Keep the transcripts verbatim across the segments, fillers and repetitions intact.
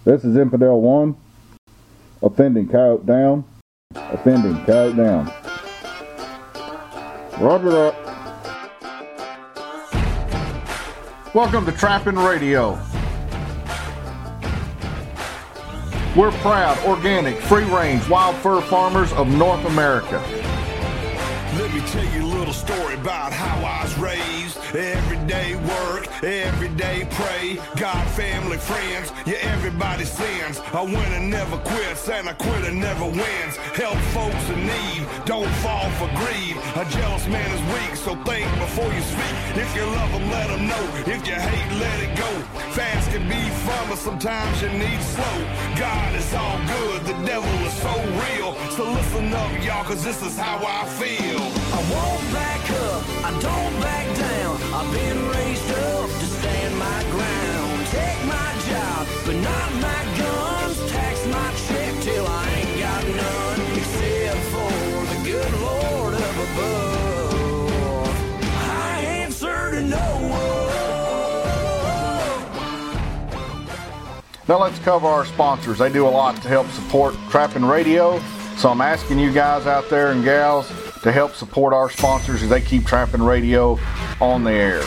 This is Infidel one. Offending coyote down. Offending coyote down. Roger that. Welcome to Trapping Radio. We're proud, organic, free-range, wild fur farmers of North America. Let me tell you a little story about how I was raised. Everyday work, everyday pray. God, family, friends, yeah, everybody sins. A winner never quits, and a quitter never wins. Help folks in need, don't fall for greed. A jealous man is weak, so think before you speak. If you love them, let them know. If you hate, let it go. Fast can be fun, but sometimes you need slow. God is all good, the devil is so real. So listen up, y'all, cause this is how I feel. I won't back up, I don't back down. I've been raised up to stand my ground. Take my job, but not my guns. Tax my check till I ain't got none. Except for the good Lord up above. I answer to no one. Now let's cover our sponsors. They do a lot to help support Trapping Radio. So I'm asking you guys out there and gals to help support our sponsors as they keep Trapping Radio on the air.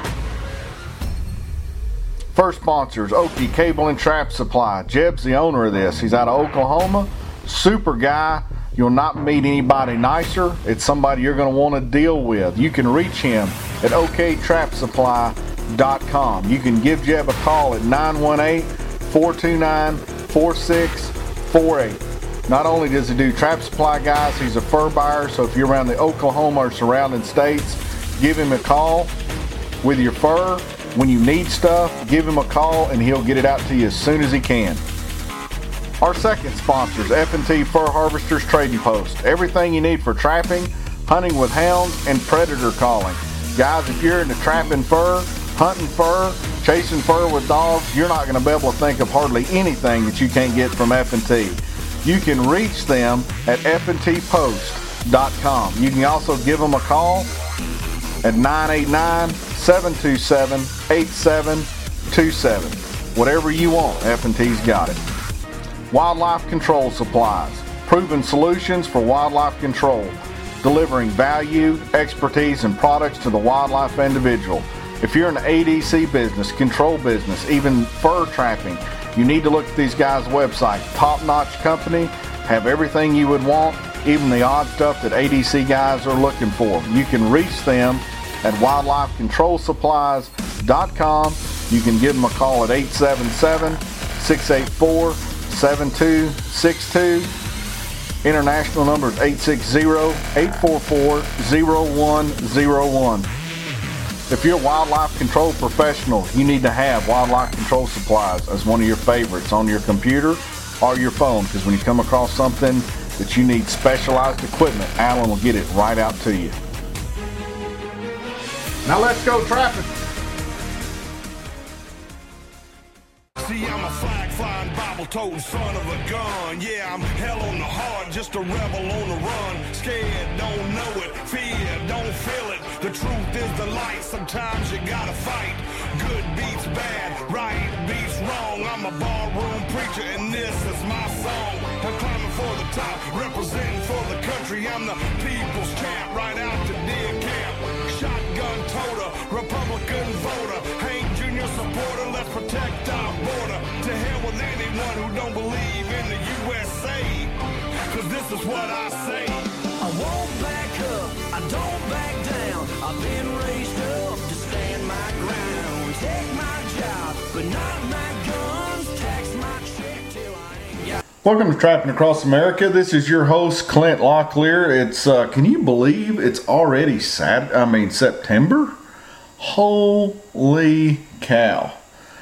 First sponsor is Okie Cable and Trap Supply. Jeb's the owner of this. He's out of Oklahoma. Super guy. You'll not meet anybody nicer. It's somebody you're going to want to deal with. You can reach him at o k trap supply dot com. You can give Jeb a call at nine one eight, four two nine, four six four eight. Not only does he do trap supply, guys, he's a fur buyer, so if you're around the Oklahoma or surrounding states, give him a call with your fur. When you need stuff, give him a call and he'll get it out to you as soon as he can. Our second sponsor is F and T Fur Harvesters Trading Post. Everything you need for trapping, hunting with hounds, and predator calling. Guys, if you're into trapping fur, hunting fur, chasing fur with dogs, you're not going to be able to think of hardly anything that you can't get from F and T. You can reach them at f and t post dot com. You can also give them a call at nine eight nine, seven two seven, eight seven two seven. Whatever you want, F and T's got it. Wildlife Control Supplies. Proven solutions for wildlife control. Delivering value, expertise, and products to the wildlife individual. If you're in the A D C business, control business, even fur trapping, you need to look at these guys' website. Top-notch company, have everything you would want, even the odd stuff that A D C guys are looking for. You can reach them at wildlife control supplies dot com. You can give them a call at eight seven seven, six eight four, seven two six two. International number is eight six zero, eight four four, zero one zero one. If you're a wildlife control professional, you need to have Wildlife Control Supplies as one of your favorites on your computer or your phone, because when you come across something that you need specialized equipment, Alan will get it right out to you. Now let's go trapping. See, I'm a flag-flying, Bible-toting son of a gun. Yeah, I'm hell on the heart, just a rebel on the run. Scared, don't know it. Fear, don't feel it. The truth is the light. Sometimes you gotta fight. Good beats bad, right beats wrong. I'm a barroom preacher, and this is my song. I'm climbing for the top, representing for the country. I'm the people's champ, right out to deer camp. Shotgun toter, Republican voter. Hank Junior supporter, let's protect our border. To hell with anyone who don't believe in the U S A. Cause this is what I say. I won't back up, I don't back down. I've been raised up to stand my ground. Take my job, but not my guns. Tax my check till I ain't got. Welcome to Trapping Across America. This is your host, Clint Locklear. It's, uh, can you believe it's already Sat- I mean, September? Holy cow.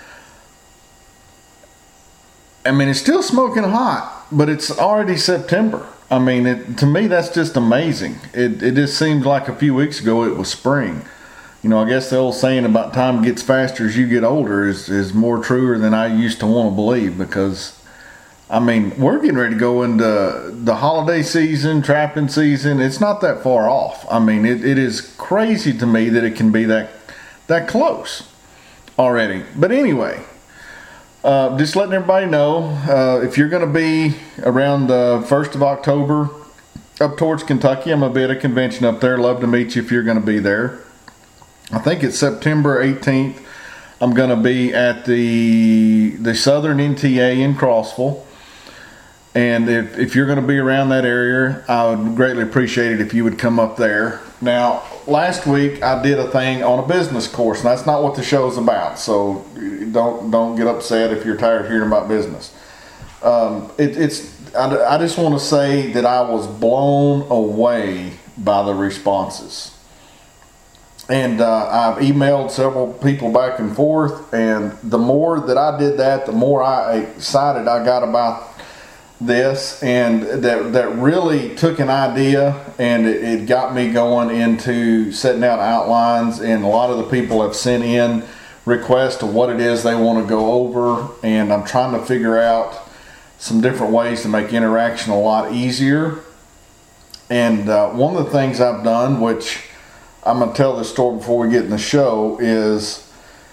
I mean, it's still smoking hot, but it's already September. I mean, it, to me, that's just amazing. It, it just seemed like a few weeks ago it was spring. You know, I guess the old saying about time gets faster as you get older is, is more truer than I used to want to believe, because I mean, we're getting ready to go into the holiday season, trapping season. It's not that far off. I mean, it, it is crazy to me that it can be that that close already. But anyway, Uh, just letting everybody know, uh, if you're going to be around the first of October up towards Kentucky, I'm going to be at a convention up there. Love to meet you if you're going to be there. I think it's September eighteenth. I'm going to be at the the Southern N T A in Crossville. And if, if you're going to be around that area, I would greatly appreciate it if you would come up there. Now, last week I did a thing on a business course, and that's not what the show's about. So don't don't get upset if you're tired of hearing about business. Um, it, it's I, I just want to say that I was blown away by the responses. And uh, I've emailed several people back and forth, and the more that I did that, the more I excited I got about this, and that that really took an idea and it, it got me going into setting out outlines. And a lot of the people have sent in requests of what it is they want to go over, and I'm trying to figure out some different ways to make interaction a lot easier. And uh, one of the things I've done, which I'm going to tell this story before we get in the show, is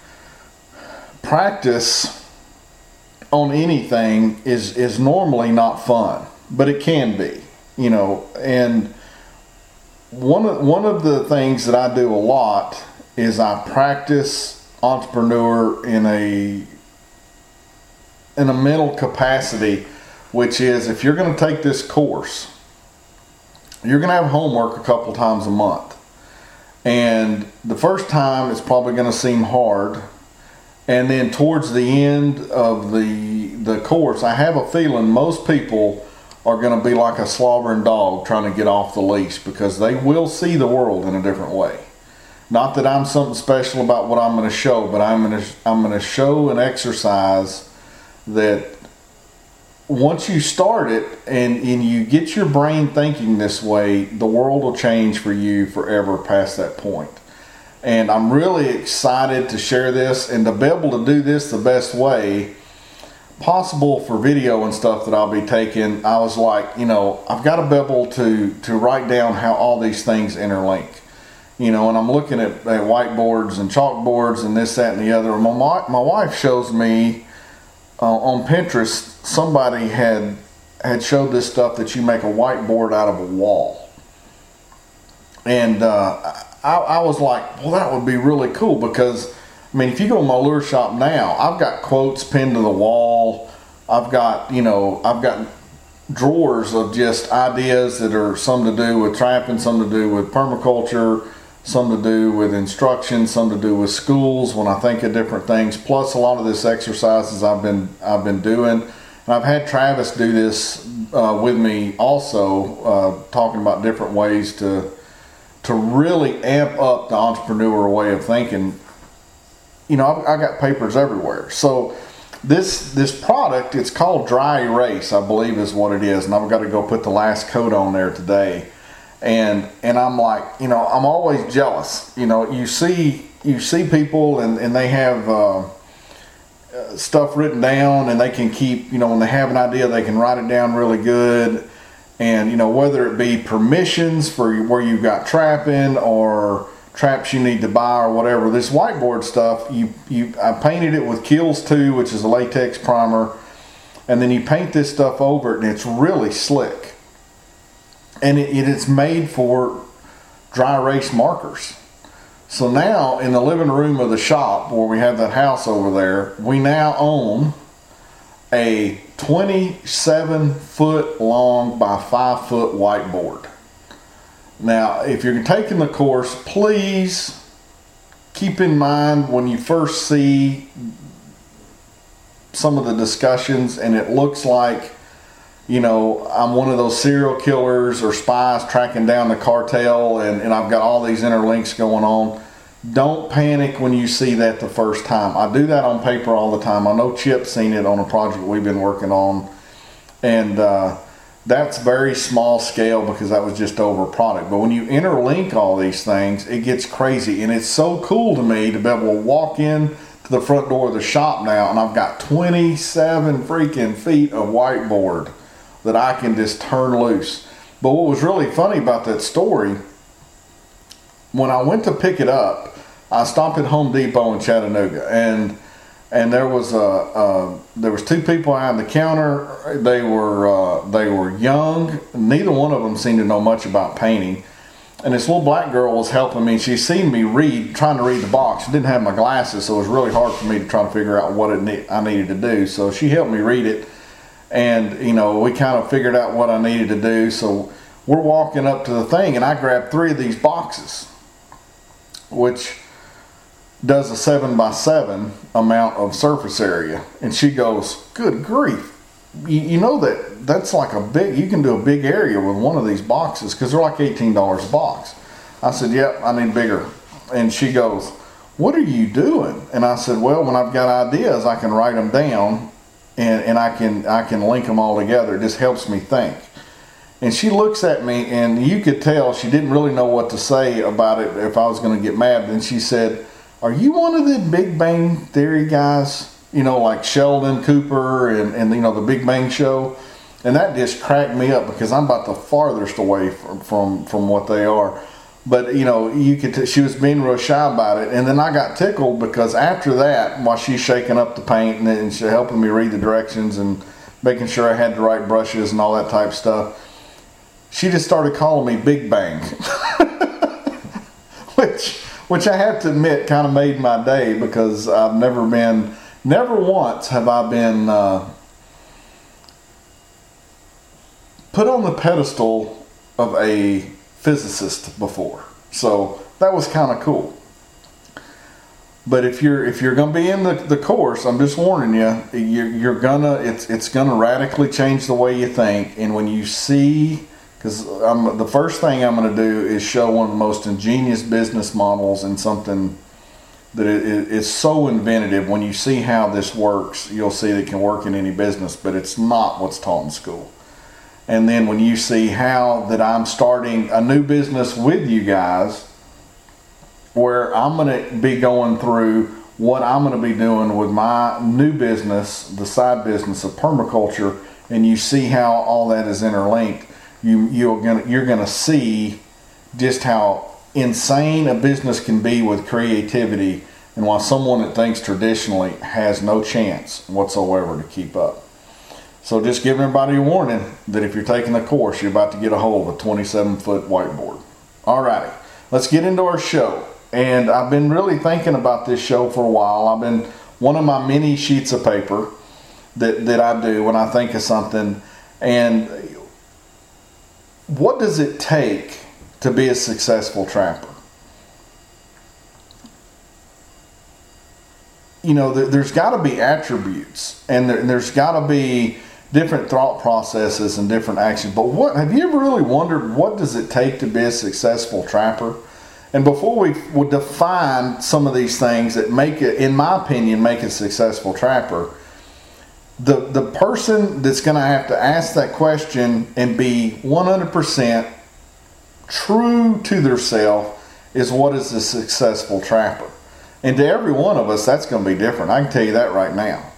practice on anything is is normally not fun, but it can be, you know. And one of one of the things that I do a lot is I practice entrepreneur in a in a mental capacity, which is, if you're going to take this course, you're going to have homework a couple times a month, and the first time it's probably going to seem hard. And then towards the end of the the course, I have a feeling most people are going to be like a slobbering dog trying to get off the leash, because they will see the world in a different way. Not that I'm something special about what I'm going to show, but I'm going to I'm going to show an exercise that once you start it and, and you get your brain thinking this way, the world will change for you forever past that point. And I'm really excited to share this and to be able to do this the best way possible for video and stuff that I'll be taking. I was like, you know, I've got to be able to, to write down how all these things interlink. You know, and I'm looking at, at whiteboards and chalkboards and this, that, and the other. My, my wife shows me uh, on Pinterest, somebody had, had showed this stuff that you make a whiteboard out of a wall. And uh, I, I was like, well, that would be really cool, because, I mean, if you go to my lure shop now, I've got quotes pinned to the wall. I've got, you know, I've got drawers of just ideas that are some to do with trapping, some to do with permaculture, some to do with instruction, some to do with schools when I think of different things, plus a lot of this exercises I've been I've been doing. And I've had Travis do this uh, with me also, uh, talking about different ways to to really amp up the entrepreneur way of thinking. You know, I've, I got papers everywhere. So this this product, it's called Dry Erase, I believe is what it is. And I've got to go put the last coat on there today. And and I'm like, you know, I'm always jealous. You know, you see you see people and, and they have uh, stuff written down, and they can keep, you know, when they have an idea, they can write it down really good. And, you know, whether it be permissions for where you've got trapping or traps you need to buy or whatever, this whiteboard stuff, you, you I painted it with Kills two, which is a latex primer, and then you paint this stuff over it, and it's really slick. And it, it is made for dry erase markers. So now in the living room of the shop where we have that house over there, we now own a twenty-seven foot long by five foot whiteboard. Now, if you're taking the course, please keep in mind when you first see some of the discussions and it looks like, you know, I'm one of those serial killers or spies tracking down the cartel, and, and I've got all these interlinks going on. Don't panic when you see that the first time. I do that on paper all the time. I know Chip's seen it on a project we've been working on, and uh, that's very small scale because that was just over a product. But when you interlink all these things, it gets crazy, and it's so cool to me to be able to walk in to the front door of the shop now, and I've got twenty-seven freaking feet of whiteboard that I can just turn loose. But what was really funny about that story, when I went to pick it up, I stopped at Home Depot in Chattanooga, and and there was a, a there was two people behind the counter. They were uh, they were young. Neither one of them seemed to know much about painting. And this little black girl was helping me. She seen me read, trying to read the box. I didn't have my glasses, so it was really hard for me to try to figure out what it ne- I needed to do. So she helped me read it, and you know, we kind of figured out what I needed to do. So we're walking up to the thing, and I grabbed three of these boxes, which does a seven by seven amount of surface area. And she goes, "Good grief! You, you know that." That's like a big, you can do a big area with one of these boxes because they're like eighteen dollars a box. I said, "Yep, I need bigger." And she goes, "What are you doing?" And I said, "Well, when I've got ideas, I can write them down and, and I can I can link them all together. It just helps me think." And she looks at me, and you could tell she didn't really know what to say about it if I was going to get mad. And she said, "Are you one of the Big Bang Theory guys? You know, like Sheldon Cooper and, and you know, the Big Bang Show?" And that just cracked me up because I'm about the farthest away from, from, from what they are. But, you know, you could t- she was being real shy about it. And then I got tickled because after that, while she's shaking up the paint and, and she's helping me read the directions and making sure I had the right brushes and all that type of stuff, she just started calling me Big Bang. which, which I have to admit kind of made my day because I've never been, never once have I been... Uh, put on the pedestal of a physicist before, so that was kind of cool. But if you're if you're gonna be in the, the course, I'm just warning you, you're, you're gonna it's it's gonna radically change the way you think. And when you see, because I'm the first thing I'm gonna do is show one of the most ingenious business models and something that it, it, it's so inventive. When you see how this works, you'll see that it can work in any business, but it's not what's taught in school. And then when you see how that I'm starting a new business with you guys, where I'm going to be going through what I'm going to be doing with my new business, the side business of permaculture, and you see how all that is interlinked, you, you're going you're going to see just how insane a business can be with creativity, and why someone that thinks traditionally has no chance whatsoever to keep up. So just giving everybody a warning that if you're taking the course, you're about to get a hold of a twenty-seven foot whiteboard. Alrighty, let's get into our show. And I've been really thinking about this show for a while. I've been, one of my many sheets of paper that, that I do when I think of something. And what does it take to be a successful trapper? You know, there, there's got to be attributes, and there, there's got to be different thought processes and different actions. But what have you ever really wondered, what does it take to be a successful trapper? And before we would define some of these things that make it, in my opinion, make a successful trapper, the the person that's going to have to ask that question and be one hundred percent true to theirself is, what is a successful trapper? And to every one of us, that's going to be different. I can tell you that right now.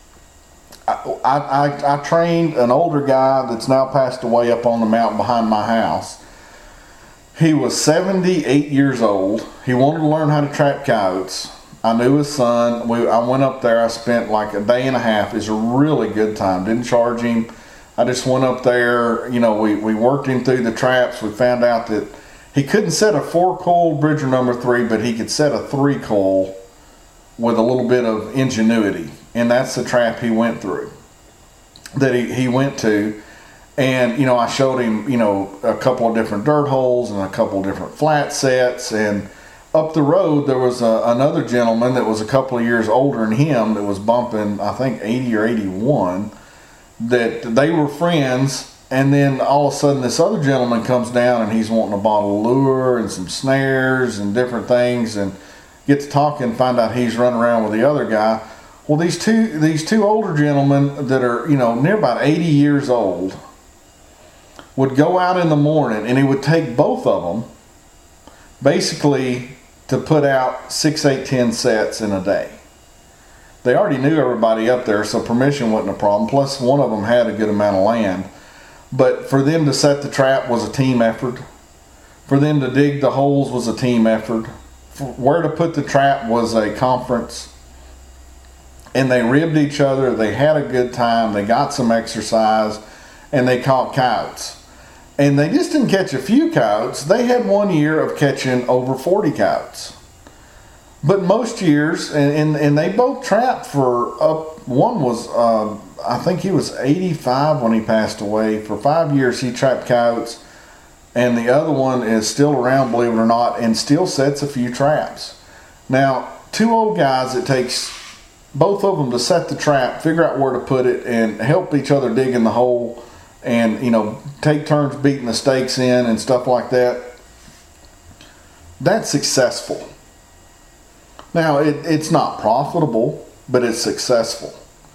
I, I, I trained an older guy that's now passed away up on the mountain behind my house. He was seventy-eight years old. He wanted to learn how to trap coyotes. I knew his son. We, I went up there. I spent like a day and a half. It was a really good time. Didn't charge him. I just went up there. You know, we, we worked him through the traps. We found out that he couldn't set a four-coil Bridger number three, but he could set a three-coil with a little bit of ingenuity. And that's the trap he went through, that he, he went to. And, you know, I showed him, you know, a couple of different dirt holes and a couple of different flat sets. And up the road, there was a, another gentleman that was a couple of years older than him that was bumping, I think, eighty or eighty-one, that they were friends. And then all of a sudden, this other gentleman comes down and he's wanting a bottle of lure and some snares and different things, and get to talking, find out he's running around with the other guy. Well, these two these two older gentlemen that are, you know, near about eighty years old would go out in the morning, and he would take both of them basically to put out six, eight, ten sets in a day. They already knew everybody up there, so permission wasn't a problem. Plus, one of them had a good amount of land. But for them to set the trap was a team effort. For them to dig the holes was a team effort. For where to put the trap was a conference. and they ribbed each other. They had a good time. They got some exercise, and they caught coyotes. And they just didn't catch a few coyotes. They had one year of catching over forty coyotes. But most years, and, and, and they both trapped for up, one was, uh, I think he was eighty-five when he passed away. For five years he trapped coyotes, and the other one is still around, believe it or not, and still sets a few traps. Now, two old guys, it takes both of them to set the trap, figure out where to put it, and help each other dig in the hole, and, you know, take turns beating the stakes in and stuff like that. That's successful. Now, it, it's not profitable, but it's successful.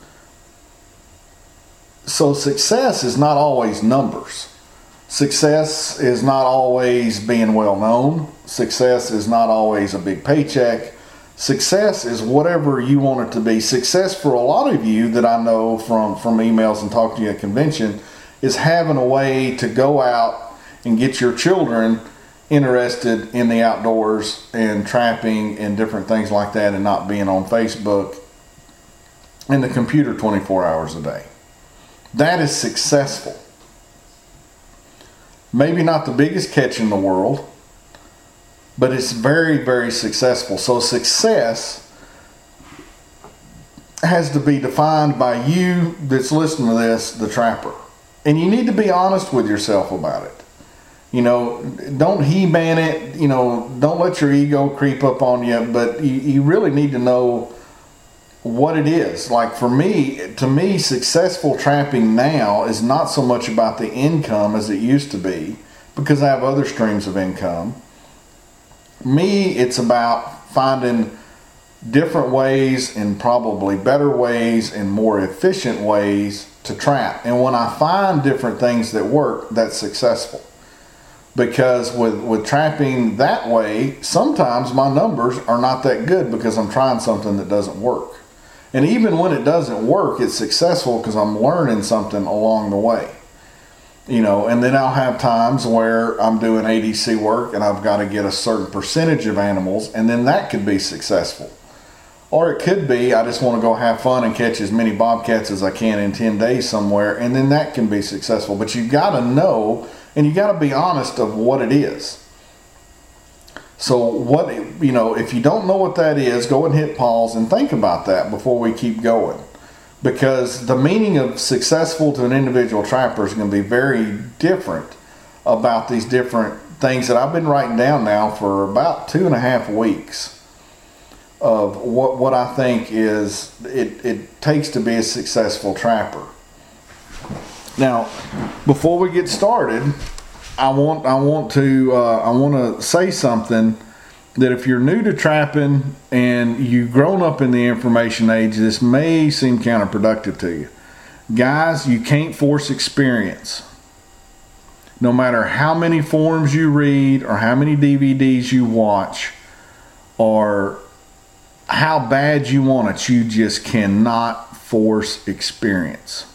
So success is not always numbers. Success is not always being well known. Success is not always a big paycheck. Success is whatever you want it to be. Success for a lot of you that I know from, from emails and talking to you at convention is having a way to go out and get your children interested in the outdoors and trapping and different things like that, and not being on Facebook and the computer twenty-four hours a day. That is successful. Maybe not the biggest catch in the world, but it's very, very successful. So success has to be defined by you that's listening to this, the trapper. And you need to be honest with yourself about it. You know, don't he-man it, you know, don't let your ego creep up on you, but you, you really need to know what it is. Like for me, to me, successful trapping now is not so much about the income as it used to be, because I have other streams of income. Me, it's about finding different ways, and probably better ways and more efficient ways to trap. And when I find different things that work, that's successful. Because with, with trapping that way, sometimes my numbers are not that good because I'm trying something that doesn't work. And even when it doesn't work, it's successful because I'm learning something along the way. You know, and then I'll have times where I'm doing A D C work and I've got to get a certain percentage of animals, and then that could be successful. Or it could be I just want to go have fun and catch as many bobcats as I can in ten days somewhere, and then that can be successful. But you've got to know, and you got to be honest of what it is. So what, you know, if you don't know what that is, go and hit pause and think about that before we keep going. Because the meaning of successful to an individual trapper is going to be very different about these different things that I've been writing down now for about two and a half weeks of what, what I think is it, it takes to be a successful trapper. Now, before we get started, I want I want to uh, I want to say something that if you're new to trapping and you've grown up in the information age, this may seem counterproductive to you. Guys, you can't force experience. No matter how many forums you read or how many D V Ds you watch or how bad you want it, you just cannot force experience.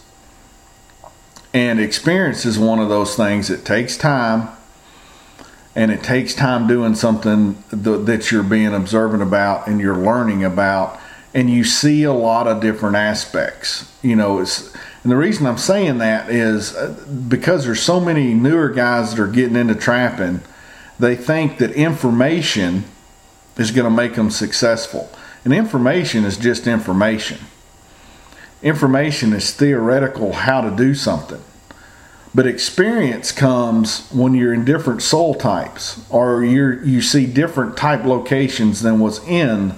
And experience is one of those things that takes time, and it takes time doing something th- that you're being observant about and you're learning about, and you see a lot of different aspects. You know, it's, and the reason I'm saying that is because there's so many newer guys that are getting into trapping, they think that information is going to make them successful. And information is just information. Information is theoretical how to do something. But experience comes when you're in different soil types, or you're, you see different type locations than what's in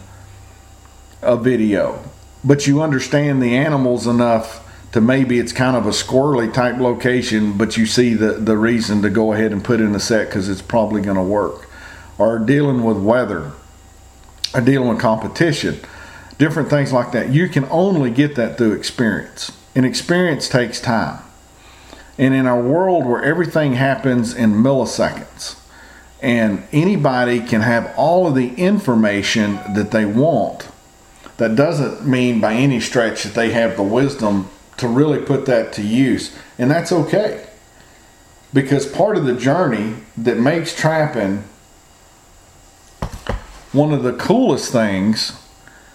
a video. But you understand the animals enough to maybe it's kind of a squirrely type location, but you see the, the reason to go ahead and put in a set because it's probably going to work. Or dealing with weather, or dealing with competition. Different things like that. You can only get that through experience. And experience takes time. And in our world where everything happens in milliseconds, and anybody can have all of the information that they want, that doesn't mean by any stretch that they have the wisdom to really put that to use. And that's okay. Because part of the journey that makes trapping one of the coolest things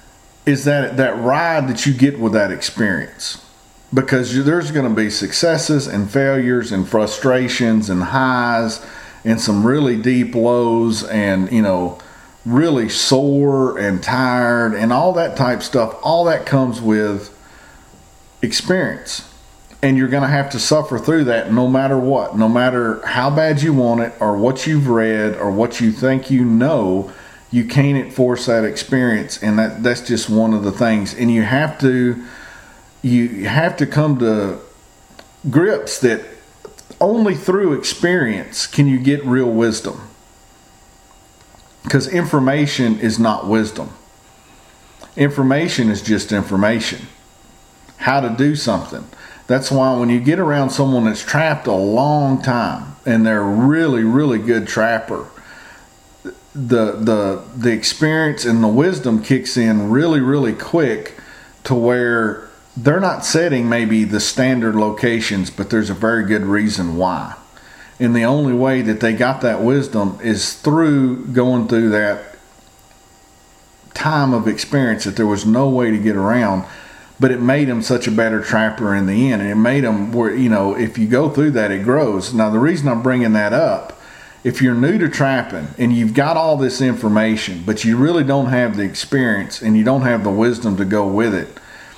is that that ride that you get with that experience. Because you, there's going to be successes and failures and frustrations and highs and some really deep lows and, you know, really sore and tired and all that type stuff. All that comes with experience. And you're going to have to suffer through that no matter what. No matter how bad you want it or what you've read or what you think you know, you can't enforce that experience. And that, that's just one of the things. And you have to... You have to come to grips that only through experience can you get real wisdom. Because information is not wisdom. Information is just information. How to do something. That's why when you get around someone that's trapped a long time and they're a really, really good trapper, the the the experience and the wisdom kicks in really, really quick to where they're not setting maybe the standard locations, but there's a very good reason why. And the only way that they got that wisdom is through going through that time of experience that there was no way to get around. But it made them such a better trapper in the end. And it made them where, you know, if you go through that, it grows. Now, the reason I'm bringing that up, if you're new to trapping and you've got all this information, but you really don't have the experience and you don't have the wisdom to go with it,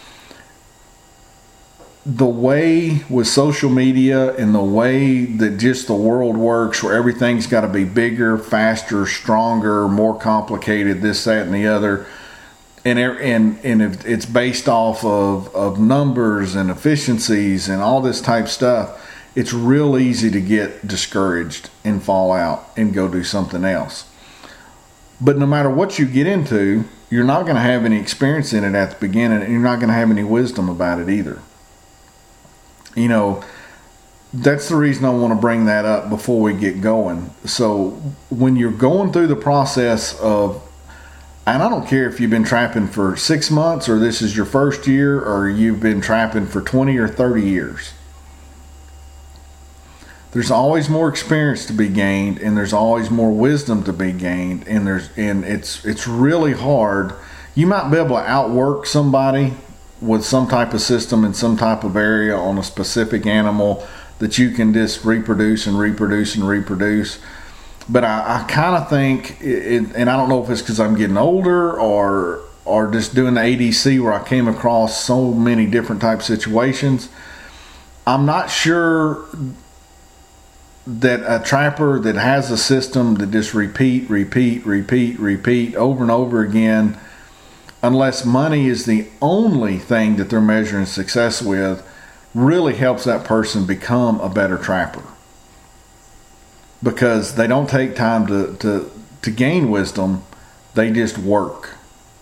the way with social media and the way that just the world works, where everything's got to be bigger, faster, stronger, more complicated, this, that, and the other, and and and if it's based off of, of numbers and efficiencies and all this type stuff, it's real easy to get discouraged and fall out and go do something else. But no matter what you get into, you're not going to have any experience in it at the beginning, and you're not going to have any wisdom about it either. You know, that's the reason I want to bring that up before we get going. So when you're going through the process of, and I don't care if you've been trapping for six months or this is your first year or you've been trapping for twenty or thirty years, there's always more experience to be gained, and there's always more wisdom to be gained, and there's and it's it's really hard. You might be able to outwork somebody with some type of system in some type of area on a specific animal that you can just reproduce and reproduce and reproduce. But I, I kind of think, it, and I don't know if it's because I'm getting older or or just doing the A D C where I came across so many different type situations, I'm not sure that a trapper that has a system that just repeat, repeat, repeat, repeat over and over again, unless money is the only thing that they're measuring success with, really helps that person become a better trapper. Because they don't take time to, to, to gain wisdom, they just work.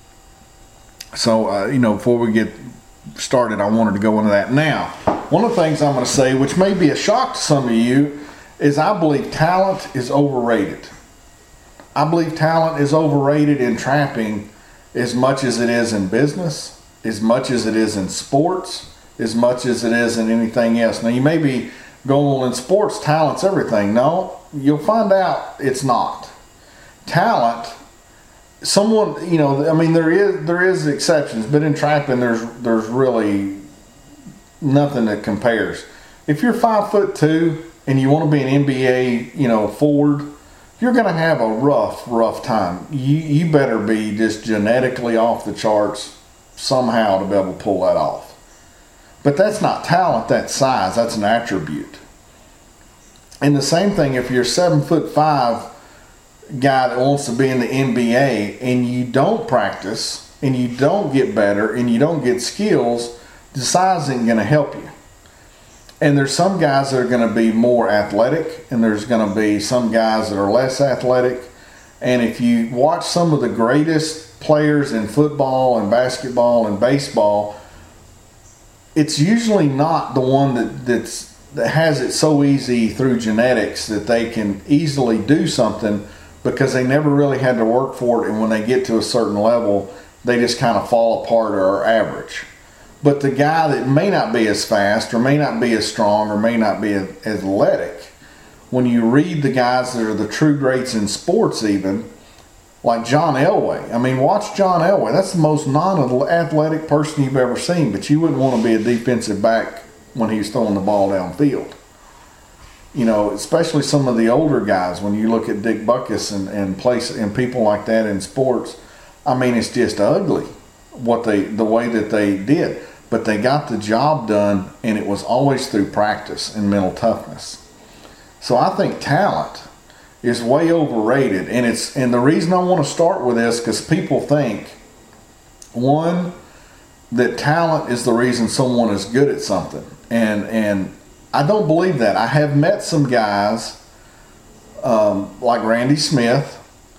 So, uh, you know, before we get started, I wanted to go into that. Now, one of the things I'm going to say, which may be a shock to some of you, is I believe talent is overrated. I believe talent is overrated in trapping as much as it is in business, as much as it is in sports, as much as it is in anything else. Now, you may be going, well, in sports, talent's everything. No, you'll find out it's not. Talent, someone, you know, I mean, there is there is exceptions, but in trapping, there's there's really nothing that compares. If you're five foot two and you want to be an N B A, you know, forward, you're going to have a rough, rough time. You you better be just genetically off the charts somehow to be able to pull that off. But that's not talent, that's size, that's an attribute. And the same thing if you're a seven foot five guy that wants to be in the N B A and you don't practice and you don't get better and you don't get skills, the size isn't going to help you. And there's some guys that are going to be more athletic, and there's going to be some guys that are less athletic. And if you watch some of the greatest players in football and basketball and baseball, it's usually not the one that that's, that has it so easy through genetics that they can easily do something because they never really had to work for it. And when they get to a certain level, they just kind of fall apart or are average. But the guy that may not be as fast or may not be as strong or may not be as athletic, when you read the guys that are the true greats in sports even, Like John Elway. I mean, watch John Elway. That's the most non-athletic person you've ever seen, but you wouldn't want to be a defensive back when he's throwing the ball downfield. You know, especially some of the older guys, when you look at Dick Butkus and, and, place, and people like that in sports, I mean, it's just ugly what they the way that they did. But they got the job done, and it was always through practice and mental toughness. So I think talent is way overrated, and it's and the reason I want to start with this, because people think, one, that talent is the reason someone is good at something, and and I don't believe that. I have met some guys um, like Randy Smith,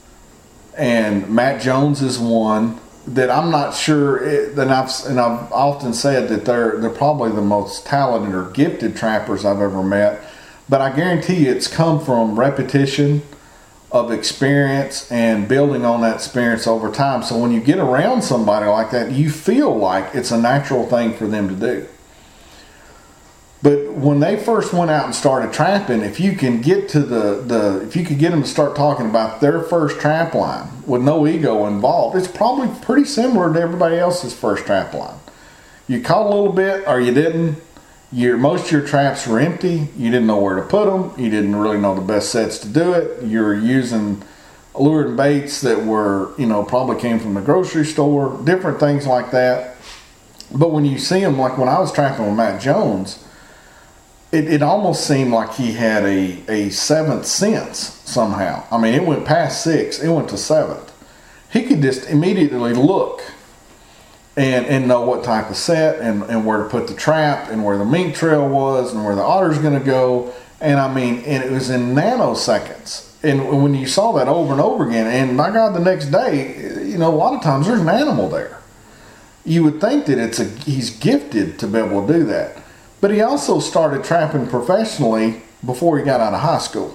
and Matt Jones is one that I'm not sure. It, and I've and I've often said that they're they're probably the most talented or gifted trappers I've ever met. But I guarantee you it's come from repetition of experience and building on that experience over time. So when you get around somebody like that, you feel like it's a natural thing for them to do. But when they first went out and started trapping, if you can get to the, the if you could get them to start talking about their first trap line with no ego involved, it's probably pretty similar to everybody else's first trap line. You caught a little bit or you didn't. Your, most of your traps were empty. You didn't know where to put them. You didn't really know the best sets to do it. You were using lure and baits that were, you know, probably came from the grocery store, different things like that. But when you see them, like when I was trapping with Matt Jones, it, it almost seemed like he had a, a seventh sense somehow. I mean, it went past six. It went to seventh. He could just immediately look And, and know what type of set and, and where to put the trap and where the mink trail was and where the otter's going to go. And I mean, and it was in nanoseconds. And when you saw that over and over again, and my God, the next day, you know, a lot of times there's an animal there. You would think that it's a he's gifted to be able to do that. But he also started trapping professionally before he got out of high school.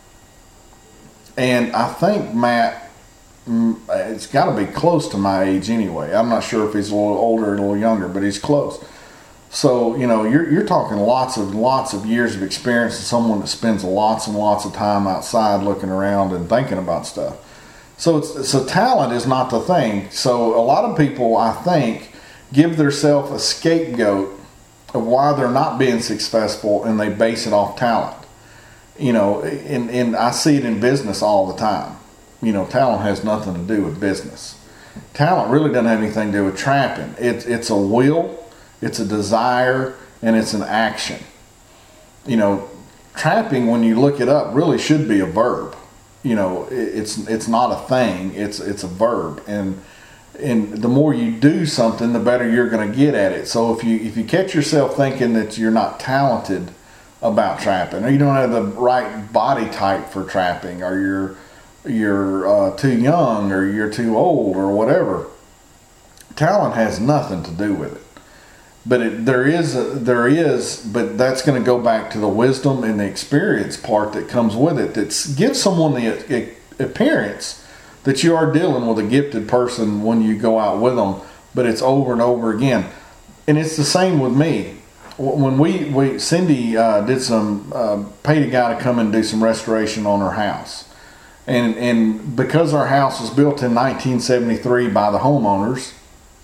And I think Matt, it's got to be close to my age anyway. I'm not sure if he's a little older or a little younger, but he's close. So, you know, you're you're talking lots of lots of years of experience and someone that spends lots and lots of time outside looking around and thinking about stuff. So it's so talent is not the thing. So a lot of people, I think, give themselves a scapegoat of why they're not being successful, and they base it off talent. You know, and, and I see it in business all the time. You know, talent has nothing to do with business. Talent really doesn't have anything to do with trapping. It's it's a will, it's a desire, and it's an action. You know, trapping, when you look it up, really should be a verb. You know, it's it's not a thing. It's it's a verb, and and the more you do something, the better you're going to get at it. So if you if you catch yourself thinking that you're not talented about trapping, or you don't have the right body type for trapping, or you're you're uh, too young, or you're too old, or whatever, talent has nothing to do with it. But it, there is a, there is but that's going to go back to the wisdom and the experience part that comes with it, that gives someone the appearance that you are dealing with a gifted person when you go out with them. But it's over and over again. And it's the same with me. When we, we Cindy uh, did some uh, paid a guy to come and do some restoration on her house. And and because our house was built in nineteen seventy-three by the homeowners,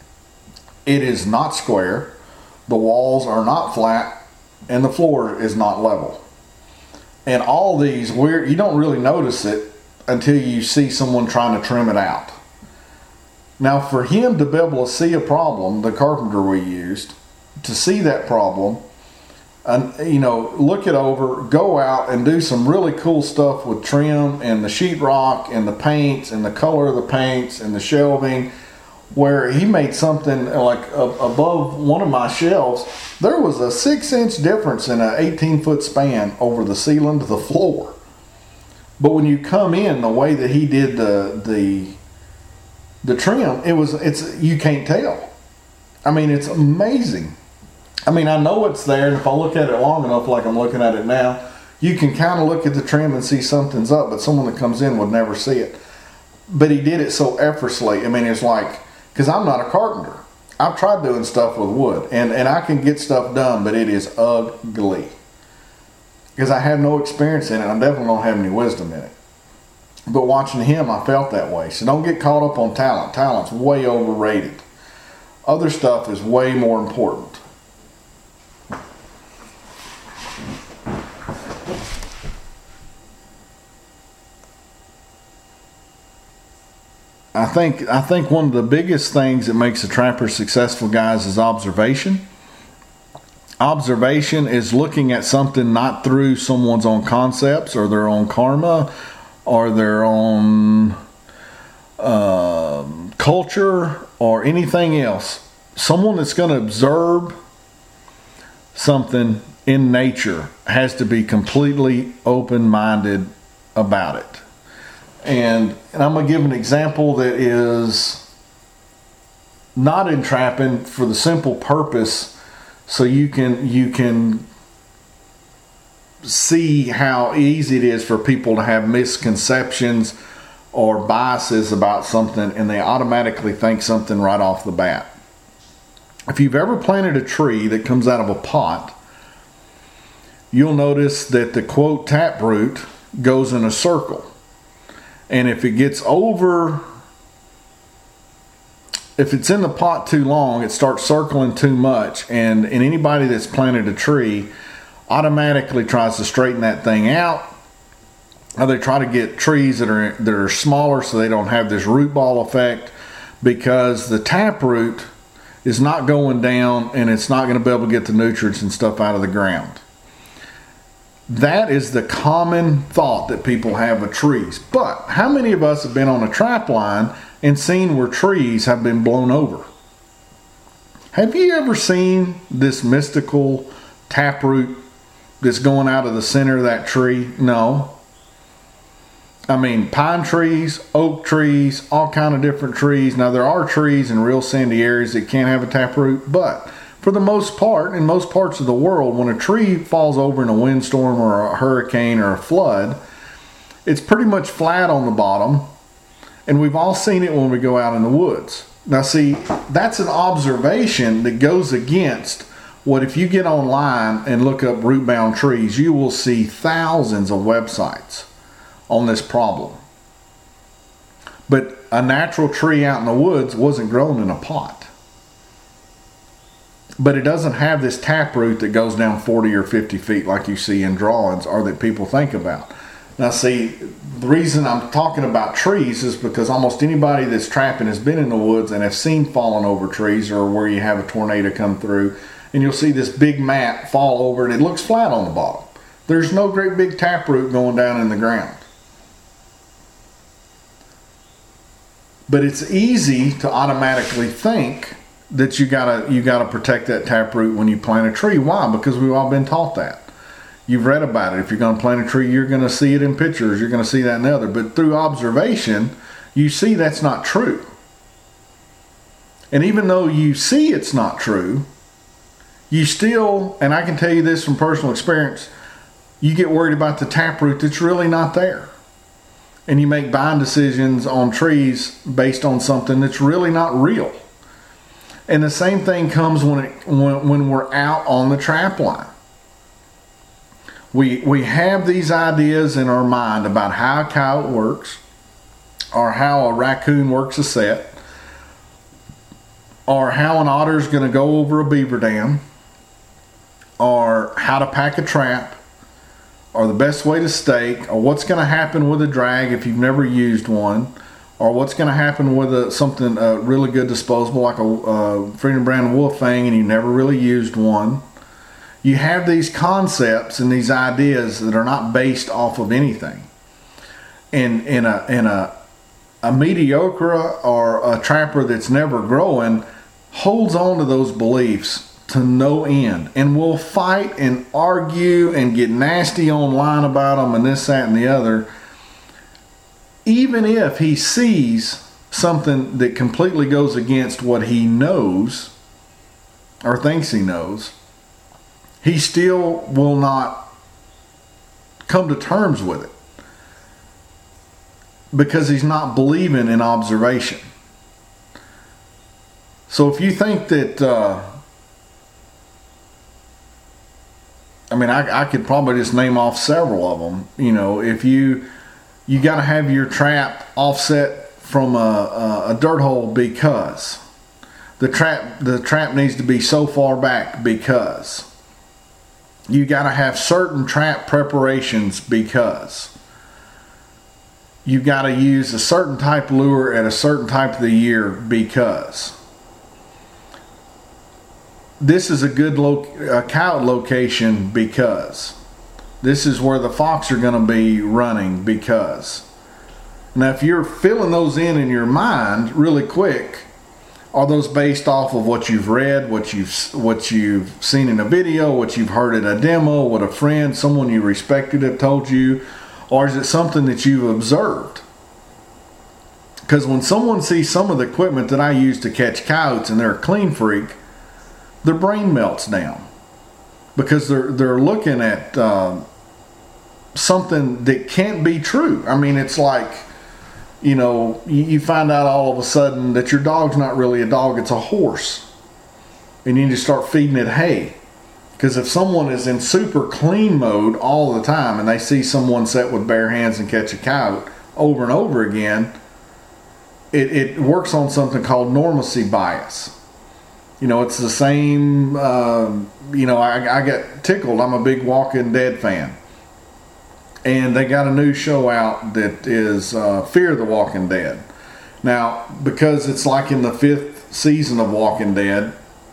it is not square, the walls are not flat, and the floor is not level. And all these weird, you don't really notice it until you see someone trying to trim it out. Now, for him to be able to see a problem, the carpenter we used, to see that problem, and you know, look it over, go out and do some really cool stuff with trim and the sheetrock and the paints and the color of the paints and the shelving, where he made something like above one of my shelves, there was a six inch difference in an eighteen foot span over the ceiling to the floor. But when you come in, the way that he did the the the trim, it was it's you can't tell. I mean, it's amazing. I mean, I know it's there, and if I look at it long enough, like I'm looking at it now, you can kind of look at the trim and see something's up, but someone that comes in would never see it. But he did it so effortlessly. I mean, it's like, because I'm not a carpenter. I've tried doing stuff with wood, and, and I can get stuff done, but it is ugly. Because I have no experience in it. I definitely don't have any wisdom in it. But watching him, I felt that way. So don't get caught up on talent. Talent's way overrated. Other stuff is way more important. I think I think one of the biggest things that makes a trapper successful, guys, is observation. Observation is looking at something not through someone's own concepts or their own karma or their own uh, culture or anything else. Someone that's going to observe something in nature has to be completely open-minded about it. And, and I'm going to give an example that is not in trapping for the simple purpose so you can you can see how easy it is for people to have misconceptions or biases about something, and they automatically think something right off the bat. If you've ever planted a tree that comes out of a pot, you'll notice that the quote taproot goes in a circle. And if it gets over, if it's in the pot too long, it starts circling too much. And, and anybody that's planted a tree automatically tries to straighten that thing out. Or they try to get trees that are that are smaller so they don't have this root ball effect, because the taproot is not going down and it's not going to be able to get the nutrients and stuff out of the ground. That is the common thought that people have of trees. But how many of us have been on a trap line and seen where trees have been blown over? Have you ever seen this mystical taproot that's going out of the center of that tree? No. I mean, pine trees, oak trees, all kind of different trees. Now, there are trees in real sandy areas that can't have a taproot, but for the most part, in most parts of the world, when a tree falls over in a windstorm or a hurricane or a flood, it's pretty much flat on the bottom, and we've all seen it when we go out in the woods. Now see, that's an observation that goes against what, if you get online and look up root-bound trees, you will see thousands of websites on this problem. But a natural tree out in the woods wasn't grown in a pot. But it doesn't have this taproot that goes down forty or fifty feet like you see in drawings or that people think about. Now see, the reason I'm talking about trees is because almost anybody that's trapping has been in the woods and have seen fallen over trees, or where you have a tornado come through and you'll see this big mat fall over and it looks flat on the bottom. There's no great big taproot going down in the ground. But it's easy to automatically think that you gotta you gotta protect that taproot when you plant a tree. Why? Because we've all been taught that. You've read about it. If you're gonna plant a tree, you're gonna see it in pictures. You're gonna see that and the other. But through observation, you see that's not true. And even though you see it's not true, you still, and I can tell you this from personal experience, you get worried about the taproot that's really not there. And you make buying decisions on trees based on something that's really not real. And the same thing comes when it when, when we're out on the trap line. We we have these ideas in our mind about how a coyote works, or how a raccoon works a set, or how an otter is going to go over a beaver dam, or how to pack a trap, or the best way to stake, or what's going to happen with a drag if you've never used one, or what's going to happen with a, something uh, really good disposable like a uh, Freedom Brand Wolf Fang and you never really used one. You have these concepts and these ideas that are not based off of anything. And in a in a a mediocre or a trapper that's never growing holds on to those beliefs to no end, and will fight and argue and get nasty online about them and this, that, and the other, even if he sees something that completely goes against what he knows or thinks he knows. He still will not come to terms with it because he's not believing in observation. So if you think that uh, I mean, I, I could probably just name off several of them. You know, if you you got to have your trap offset from a, a, a dirt hole because the trap the trap needs to be so far back because you got to have certain trap preparations because you got to use a certain type lure at a certain type of the year because this is a good lo- a coyote location because this is where the fox are going to be running because. Now if you're filling those in in your mind really quick, are those based off of what you've read, what you've what you've seen in a video, what you've heard at a demo, what a friend, someone you respected have told you, or is it something that you've observed? Because when someone sees some of the equipment that I use to catch coyotes and they're a clean freak, their brain melts down because they're they're looking at uh, something that can't be true. I mean, it's like, you know, you, you find out all of a sudden that your dog's not really a dog, it's a horse. And you need to start feeding it hay. Because if someone is in super clean mode all the time and they see someone set with bare hands and catch a coyote over and over again, it, it works on something called normalcy bias. You know, it's the same, uh, you know, I, I get tickled. I'm a big Walking Dead fan. And they got a new show out that is uh, Fear the Walking Dead. Now, because it's like in the fifth season of Walking Dead,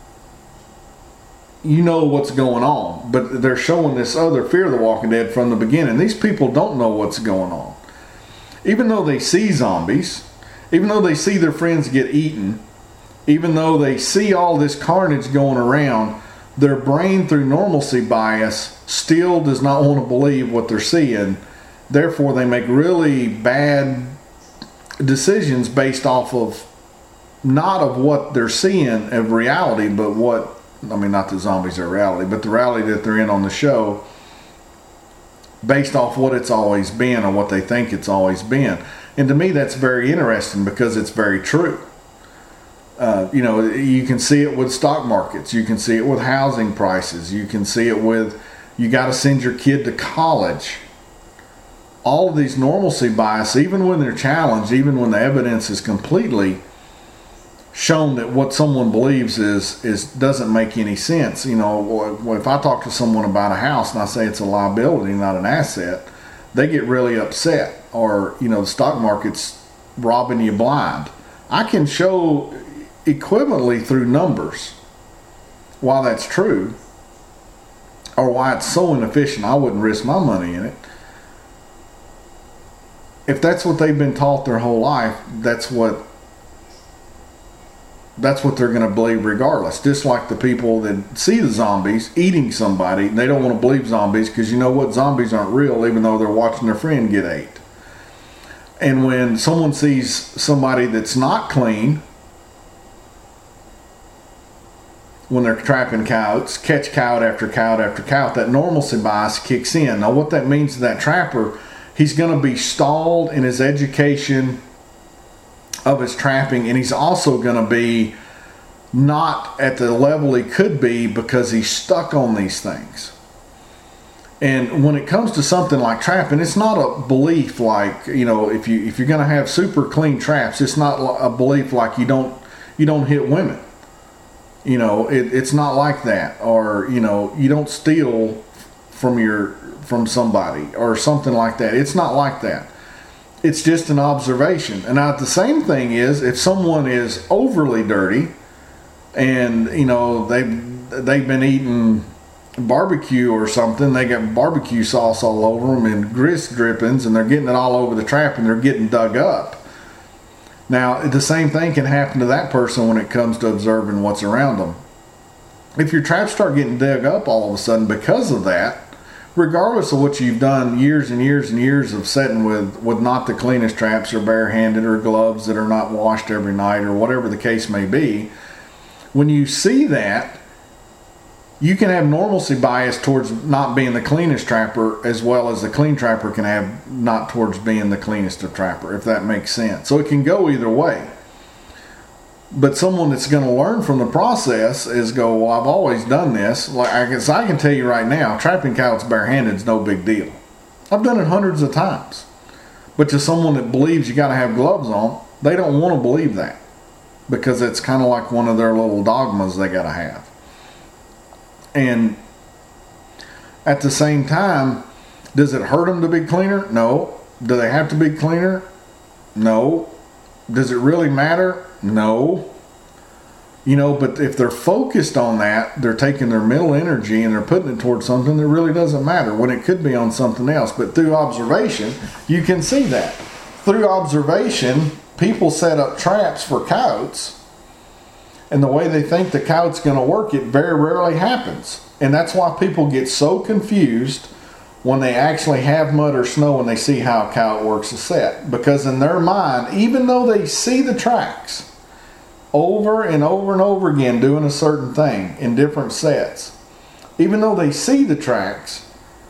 you know what's going on. But they're showing this other Fear the Walking Dead from the beginning. These people don't know what's going on. Even though they see zombies, even though they see their friends get eaten, even though they see all this carnage going around, their brain through normalcy bias still does not want to believe what they're seeing. Therefore, they make really bad decisions based off of not of what they're seeing of reality, but what, I mean, not the zombies are reality, but the reality that they're in on the show based off what it's always been or what they think it's always been. And to me, that's very interesting because it's very true. Uh, you know, you can see it with stock markets. You can see it with housing prices. You can see it with, you got to send your kid to college. All of these normalcy bias, even when they're challenged, even when the evidence is completely shown that what someone believes is is doesn't make any sense. You know, if I talk to someone about a house and I say it's a liability, not an asset, they get really upset. Or, you know, the stock market's robbing you blind. I can show equivalently through numbers why that's true or why it's so inefficient I wouldn't risk my money in it. If that's what they've been taught their whole life, that's what that's what they're going to believe regardless. Just like the people that see the zombies eating somebody, they don't want to believe zombies because you know what, zombies aren't real even though they're watching their friend get ate. And when someone sees somebody that's not clean, when they're trapping coyotes, catch coyote after coyote after coyote, that normalcy bias kicks in. Now what that means to that trapper, he's going to be stalled in his education of his trapping, and he's also going to be not at the level he could be because he's stuck on these things. And when it comes to something like trapping, it's not a belief like, you know, if you if you're going to have super clean traps, it's not a belief like you don't you don't hit women. You know, it, it's not like that. Or, you know, you don't steal from your from somebody or something like that. It's not like that. It's just an observation. And now the same thing is if someone is overly dirty and, you know, they've, they've been eating barbecue or something, they got barbecue sauce all over them and grist drippings and they're getting it all over the trap and they're getting dug up. Now, the same thing can happen to that person when it comes to observing what's around them. If your traps start getting dug up all of a sudden because of that, regardless of what you've done years and years and years of setting with, with not the cleanest traps or barehanded or gloves that are not washed every night or whatever the case may be, when you see that, you can have normalcy bias towards not being the cleanest trapper as well as the clean trapper can have not towards being the cleanest of trapper, if that makes sense. So it can go either way. But someone that's going to learn from the process is go, well, I've always done this. Like I guess I can tell you right now, trapping coyotes barehanded is no big deal. I've done it hundreds of times. But to someone that believes you got to have gloves on, they don't want to believe that, because it's kind of like one of their little dogmas they got to have. And at the same time, does it hurt them to be cleaner? No. Do they have to be cleaner? No. Does it really matter? No. You know, but if they're focused on that, they're taking their mental energy and they're putting it towards something that really doesn't matter, when it could be on something else. But through observation, you can see that. Through observation, people set up traps for coyotes, and the way they think the coyote's going to work, it very rarely happens. And that's why people get so confused when they actually have mud or snow and they see how a coyote works a set. Because in their mind, even though they see the tracks over and over and over again doing a certain thing in different sets, even though they see the tracks,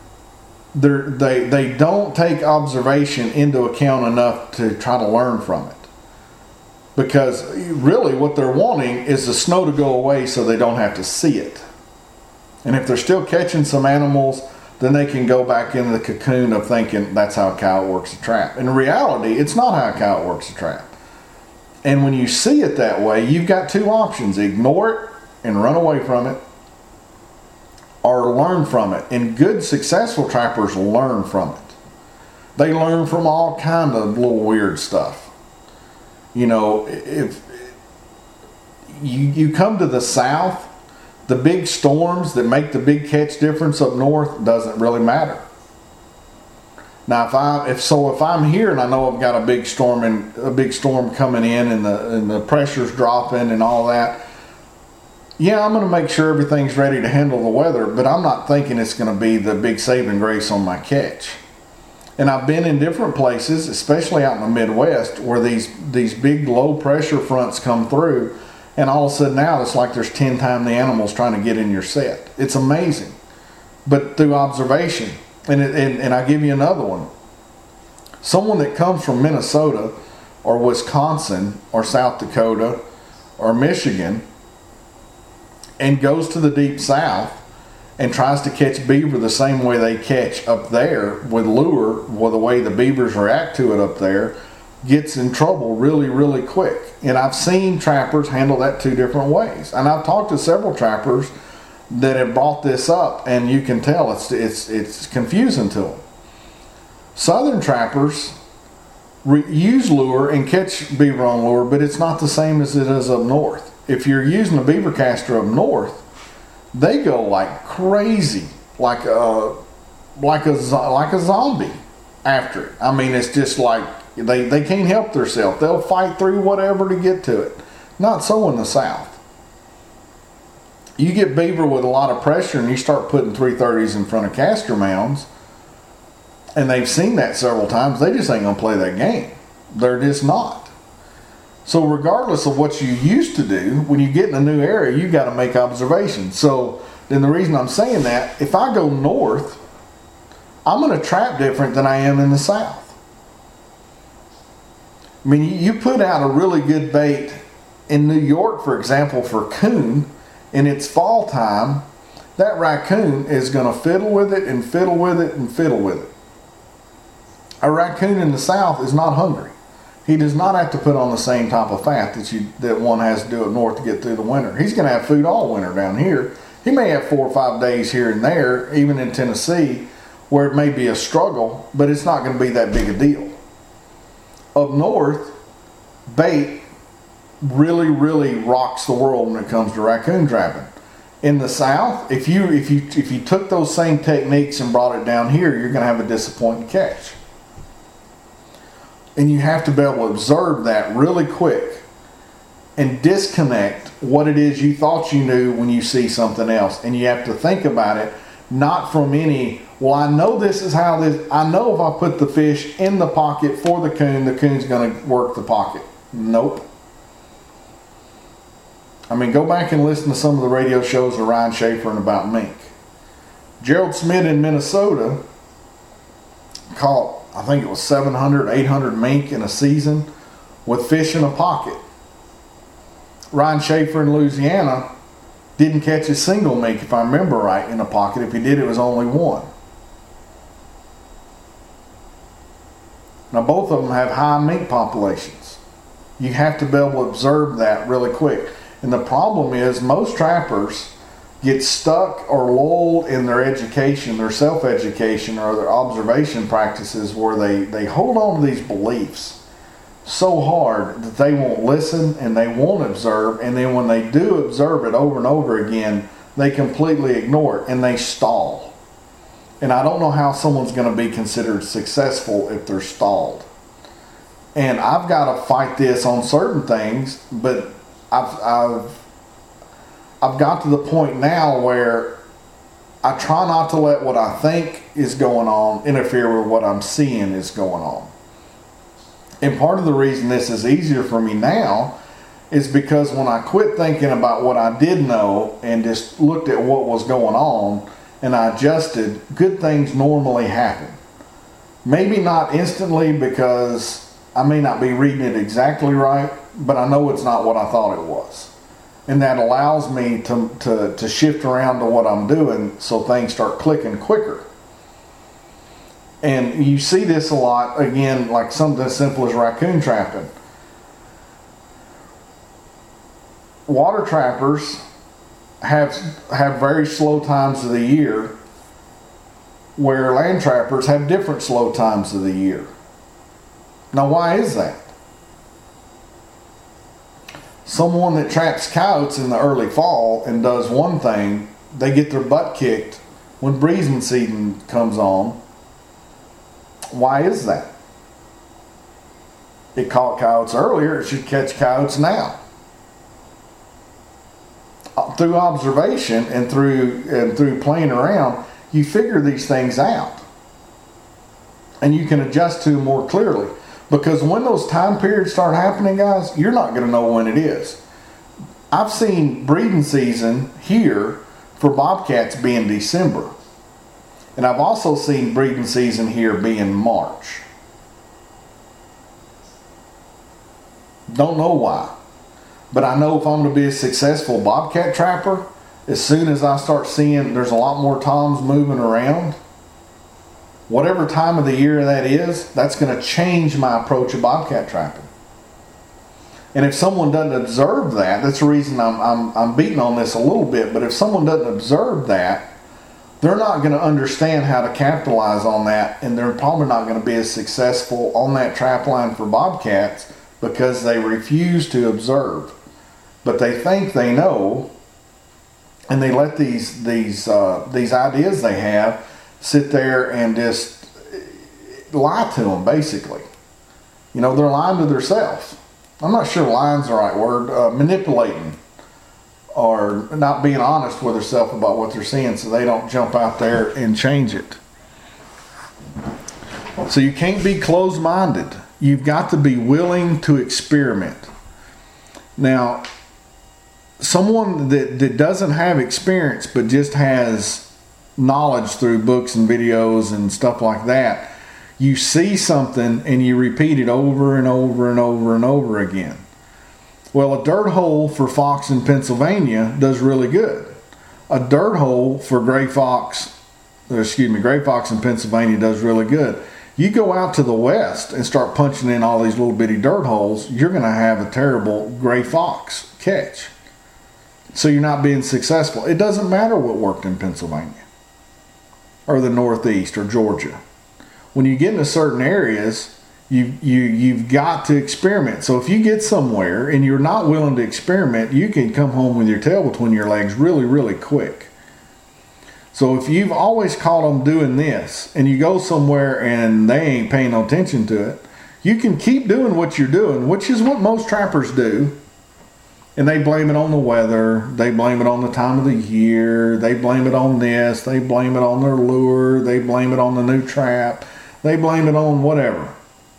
they they don't take observation into account enough to try to learn from it. Because really what they're wanting is the snow to go away so they don't have to see it. And if they're still catching some animals, then they can go back into the cocoon of thinking that's how a coyote works a trap. In reality, it's not how a coyote works a trap. And when you see it that way, you've got two options: ignore it and run away from it, or learn from it. And good, successful trappers learn from it. They learn from all kind of little weird stuff. You know, if you, you come to the South, the big storms that make the big catch difference up north doesn't really matter. Now, if I if so, if I'm here and I know I've got a big storm and a big storm coming in, and the and the pressure's dropping and all that, yeah, I'm going to make sure everything's ready to handle the weather. But I'm not thinking it's going to be the big saving grace on my catch. And I've been in different places, especially out in the Midwest, where these these big low pressure fronts come through, and all of a sudden now it's like there's ten times the animals trying to get in your set. It's amazing. But through observation, and, it, and, and I give you another one. Someone that comes from Minnesota or Wisconsin or South Dakota or Michigan and goes to the deep South and tries to catch beaver the same way they catch up there with lure, with the way the beavers react to it up there, gets in trouble really, really quick. And I've seen trappers handle that two different ways. And I've talked to several trappers that have brought this up, and you can tell it's it's it's confusing to them. Southern trappers re- use lure and catch beaver on lure, but it's not the same as it is up north. If you're using a beaver caster up north, they go like crazy, like a like a like a zombie after it. I mean, it's just like they they can't help themselves. They'll fight through whatever to get to it. Not so in the South. You get beaver with a lot of pressure and you start putting three thirties in front of caster mounds, and they've seen that several times, they just ain't going to play that game. They're just not. So regardless of what you used to do, when you get in a new area, you got to make observations. So then the reason I'm saying that, if I go north, I'm going to trap different than I am in the South. I mean, you put out a really good bait in New York, for example, for coon, and it's fall time, that raccoon is going to fiddle with it and fiddle with it and fiddle with it. A raccoon in the South is not hungry. He does not have to put on the same type of fat that you that one has to do up north to get through the winter. He's going to have food all winter down here. He may have four or five days here and there, even in Tennessee, where it may be a struggle, but it's not going to be that big a deal. Up north, bait really, really rocks the world when it comes to raccoon trapping. In the South, if you if you if you took those same techniques and brought it down here, you're going to have a disappointing catch. And you have to be able to observe that really quick and disconnect what it is you thought you knew when you see something else. And you have to think about it, not from any, well, I know this is how this, I know if I put the fish in the pocket for the coon, the coon's going to work the pocket. Nope. I mean, go back and listen to some of the radio shows of Ryan Schaefer and about mink. Gerald Smith in Minnesota caught, I think it was seven hundred, eight hundred mink in a season with fish in a pocket. Ryan Schaefer in Louisiana didn't catch a single mink, if I remember right, in a pocket. If he did, it was only one. Now both of them have high mink populations. You have to be able to observe that really quick. And the problem is most trappers get stuck or lulled in their education, their self-education or their observation practices where they, they hold on to these beliefs so hard that they won't listen and they won't observe, and then when they do observe it over and over again, they completely ignore it and they stall. And I don't know how someone's going to be considered successful if they're stalled. And I've got to fight this on certain things, but I've I've I've got to the point now where I try not to let what I think is going on interfere with what I'm seeing is going on. And part of the reason this is easier for me now is because when I quit thinking about what I did know and just looked at what was going on and I adjusted, good things normally happen. Maybe not instantly because I may not be reading it exactly right, but I know it's not what I thought it was. And that allows me to, to, to shift around to what I'm doing so things start clicking quicker. And you see this a lot, again, like something as simple as raccoon trapping. Water trappers have have very slow times of the year, where land trappers have different slow times of the year. Now, why is that? Someone that traps coyotes in the early fall and does one thing, they get their butt kicked when breeding season comes on. Why is that? It caught coyotes earlier, it should catch coyotes now. Through observation and through and through playing around, you figure these things out. And you can adjust to them more clearly. Because when those time periods start happening, guys, you're not going to know when it is. I've seen breeding season here for bobcats being December. And I've also seen breeding season here being March. Don't know why. But I know if I'm going to be a successful bobcat trapper, as soon as I start seeing there's a lot more toms moving around, whatever time of the year that is, that's going to change my approach of bobcat trapping. And if someone doesn't observe that, that's the reason I'm, I'm, I'm beating on this a little bit, but if someone doesn't observe that, they're not going to understand how to capitalize on that, and they're probably not going to be as successful on that trap line for bobcats because they refuse to observe. But they think they know, and they let these these uh, these ideas they have sit there and just lie to them, basically. You know, they're lying to themselves. I'm not sure lying's the right word. Uh, manipulating, or not being honest with themselves about what they're seeing, so they don't jump out there and change it. So you can't be closed-minded. You've got to be willing to experiment. Now, someone that, that doesn't have experience but just has knowledge through books and videos and stuff like that, you see something and you repeat it over and over and over and over again. Well, a dirt hole for fox in Pennsylvania does really good. A dirt hole for gray fox, excuse me, gray fox in Pennsylvania does really good. You go out to the west and start punching in all these little bitty dirt holes, you're going to have a terrible gray fox catch. So you're not being successful. It doesn't matter what worked in Pennsylvania or the Northeast or Georgia. When you get into certain areas, you, you, you've got to experiment. So if you get somewhere and you're not willing to experiment, you can come home with your tail between your legs really, really quick. So if you've always caught them doing this and you go somewhere and they ain't paying no attention to it, you can keep doing what you're doing, which is what most trappers do. And they blame it on the weather. They blame it on the time of the year. They blame it on this. They blame it on their lure. They blame it on the new trap. They blame it on whatever.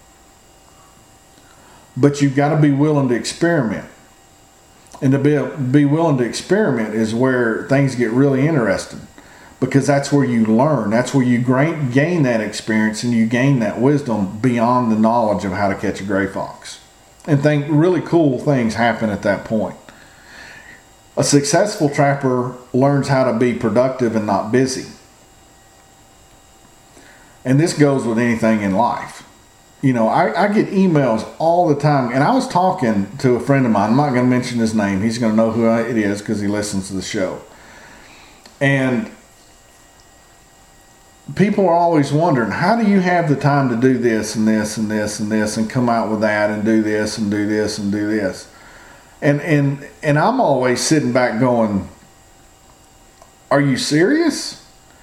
But you've got to be willing to experiment. And to be, be willing to experiment is where things get really interesting. Because that's where you learn. That's where you gain that experience and you gain that wisdom beyond the knowledge of how to catch a gray fox. And think really cool things happen at that point. A successful trapper learns how to be productive and not busy. And this goes with anything in life. You know, I, I get emails all the time. And I was talking to a friend of mine. I'm not going to mention his name. He's going to know who it is because he listens to the show. And people are always wondering, how do you have the time to do this and this and this and this and come out with that and do this and do this and do this? And and and I'm always sitting back going, are you serious?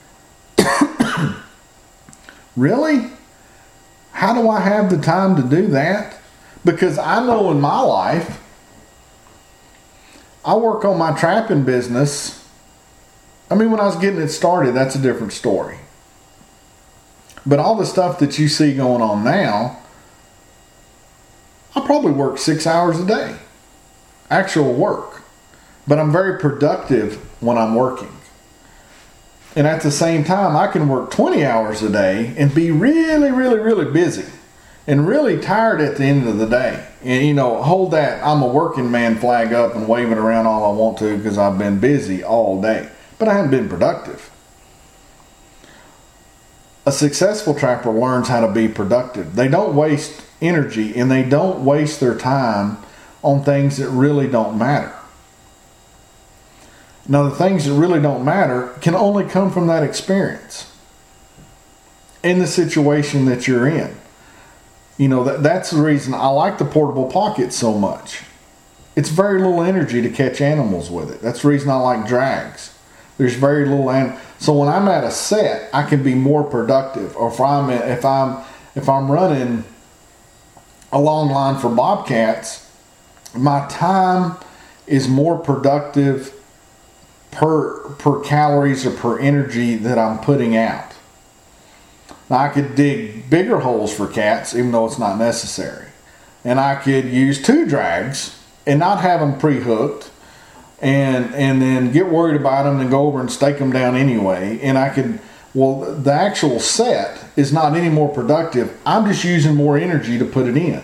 Really? How do I have the time to do that? Because I know in my life, I work on my trapping business. I mean, when I was getting it started, that's a different story. But all the stuff that you see going on now, I probably work six hours a day. Actual work. But I'm very productive when I'm working. And at the same time, I can work twenty hours a day and be really, really, really busy and really tired at the end of the day. And, you know, hold that I'm a working man flag up and wave it around all I want to because I've been busy all day. But I haven't been productive. A successful trapper learns how to be productive. They don't waste energy and they don't waste their time on things that really don't matter. Now, the things that really don't matter can only come from that experience in the situation that you're in. You know, that, that's the reason I like the portable pocket so much. It's very little energy to catch animals with it. That's the reason I like drags. There's very little, an- so when I'm at a set, I can be more productive. Or if I'm if I'm if I'm running a long line for bobcats, my time is more productive per per calories or per energy that I'm putting out. Now, I could dig bigger holes for cats, even though it's not necessary. And I could use two drags and not have them pre-hooked and and then get worried about them and go over and stake them down anyway. And I could, well, the actual set is not any more productive. I'm just using more energy to put it in.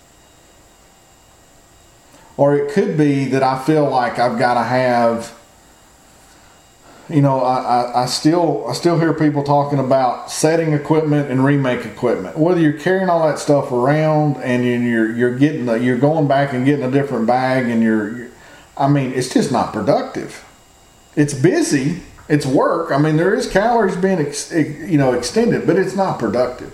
Or it could be that I feel like I've got to have, you know, I, I, I still I still hear people talking about setting equipment and remake equipment. Whether you're carrying all that stuff around and you're you're getting the, you're going back and getting a different bag and you're, you're, I mean, it's just not productive. It's busy, it's work. I mean, there is calories being ex, you know extended, but it's not productive.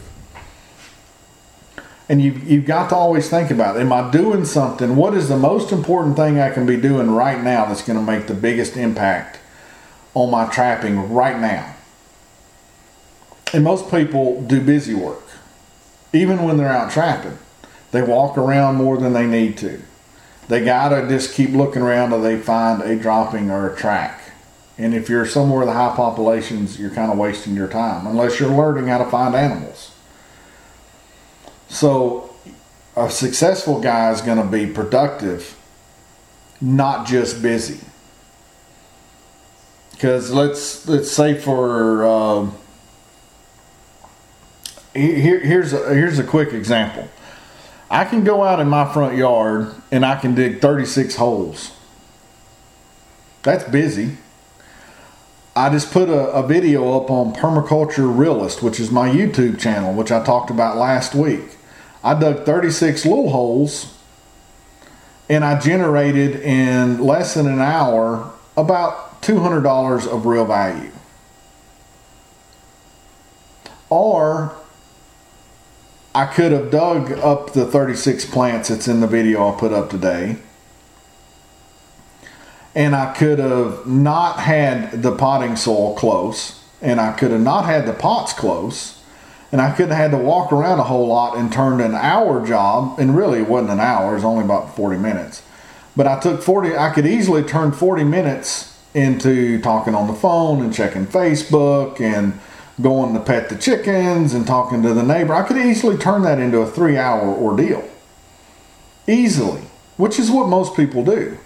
And you you've got to always think about it. Am I doing something? What is the most important thing I can be doing right now that's going to make the biggest impact on my trapping right now? And most people do busy work. Even when they're out trapping, they walk around more than they need to. They gotta just keep looking around till they find a dropping or a track. And if you're somewhere with high populations, you're kind of wasting your time unless you're learning how to find animals. So a successful guy is going to be productive, not just busy. Because let's let's say for uh, here here's a, here's a quick example. I can go out in my front yard and I can dig thirty-six holes. That's busy. I just put a, a video up on Permaculture Realist, which is my YouTube channel, which I talked about last week. I dug thirty-six little holes and I generated in less than an hour about two hundred dollars of real value. Or I could have dug up the thirty-six plants that's in the video I put up today, and I could have not had the potting soil close, and I could have not had the pots close, and I could have had to walk around a whole lot and turned an hour job, and really it wasn't an hour, it was only about forty minutes. But I took forty, I could easily turn forty minutes into talking on the phone and checking Facebook and going to pet the chickens and talking to the neighbor. I could easily turn that into a three hour ordeal. Easily. Which is what most people do.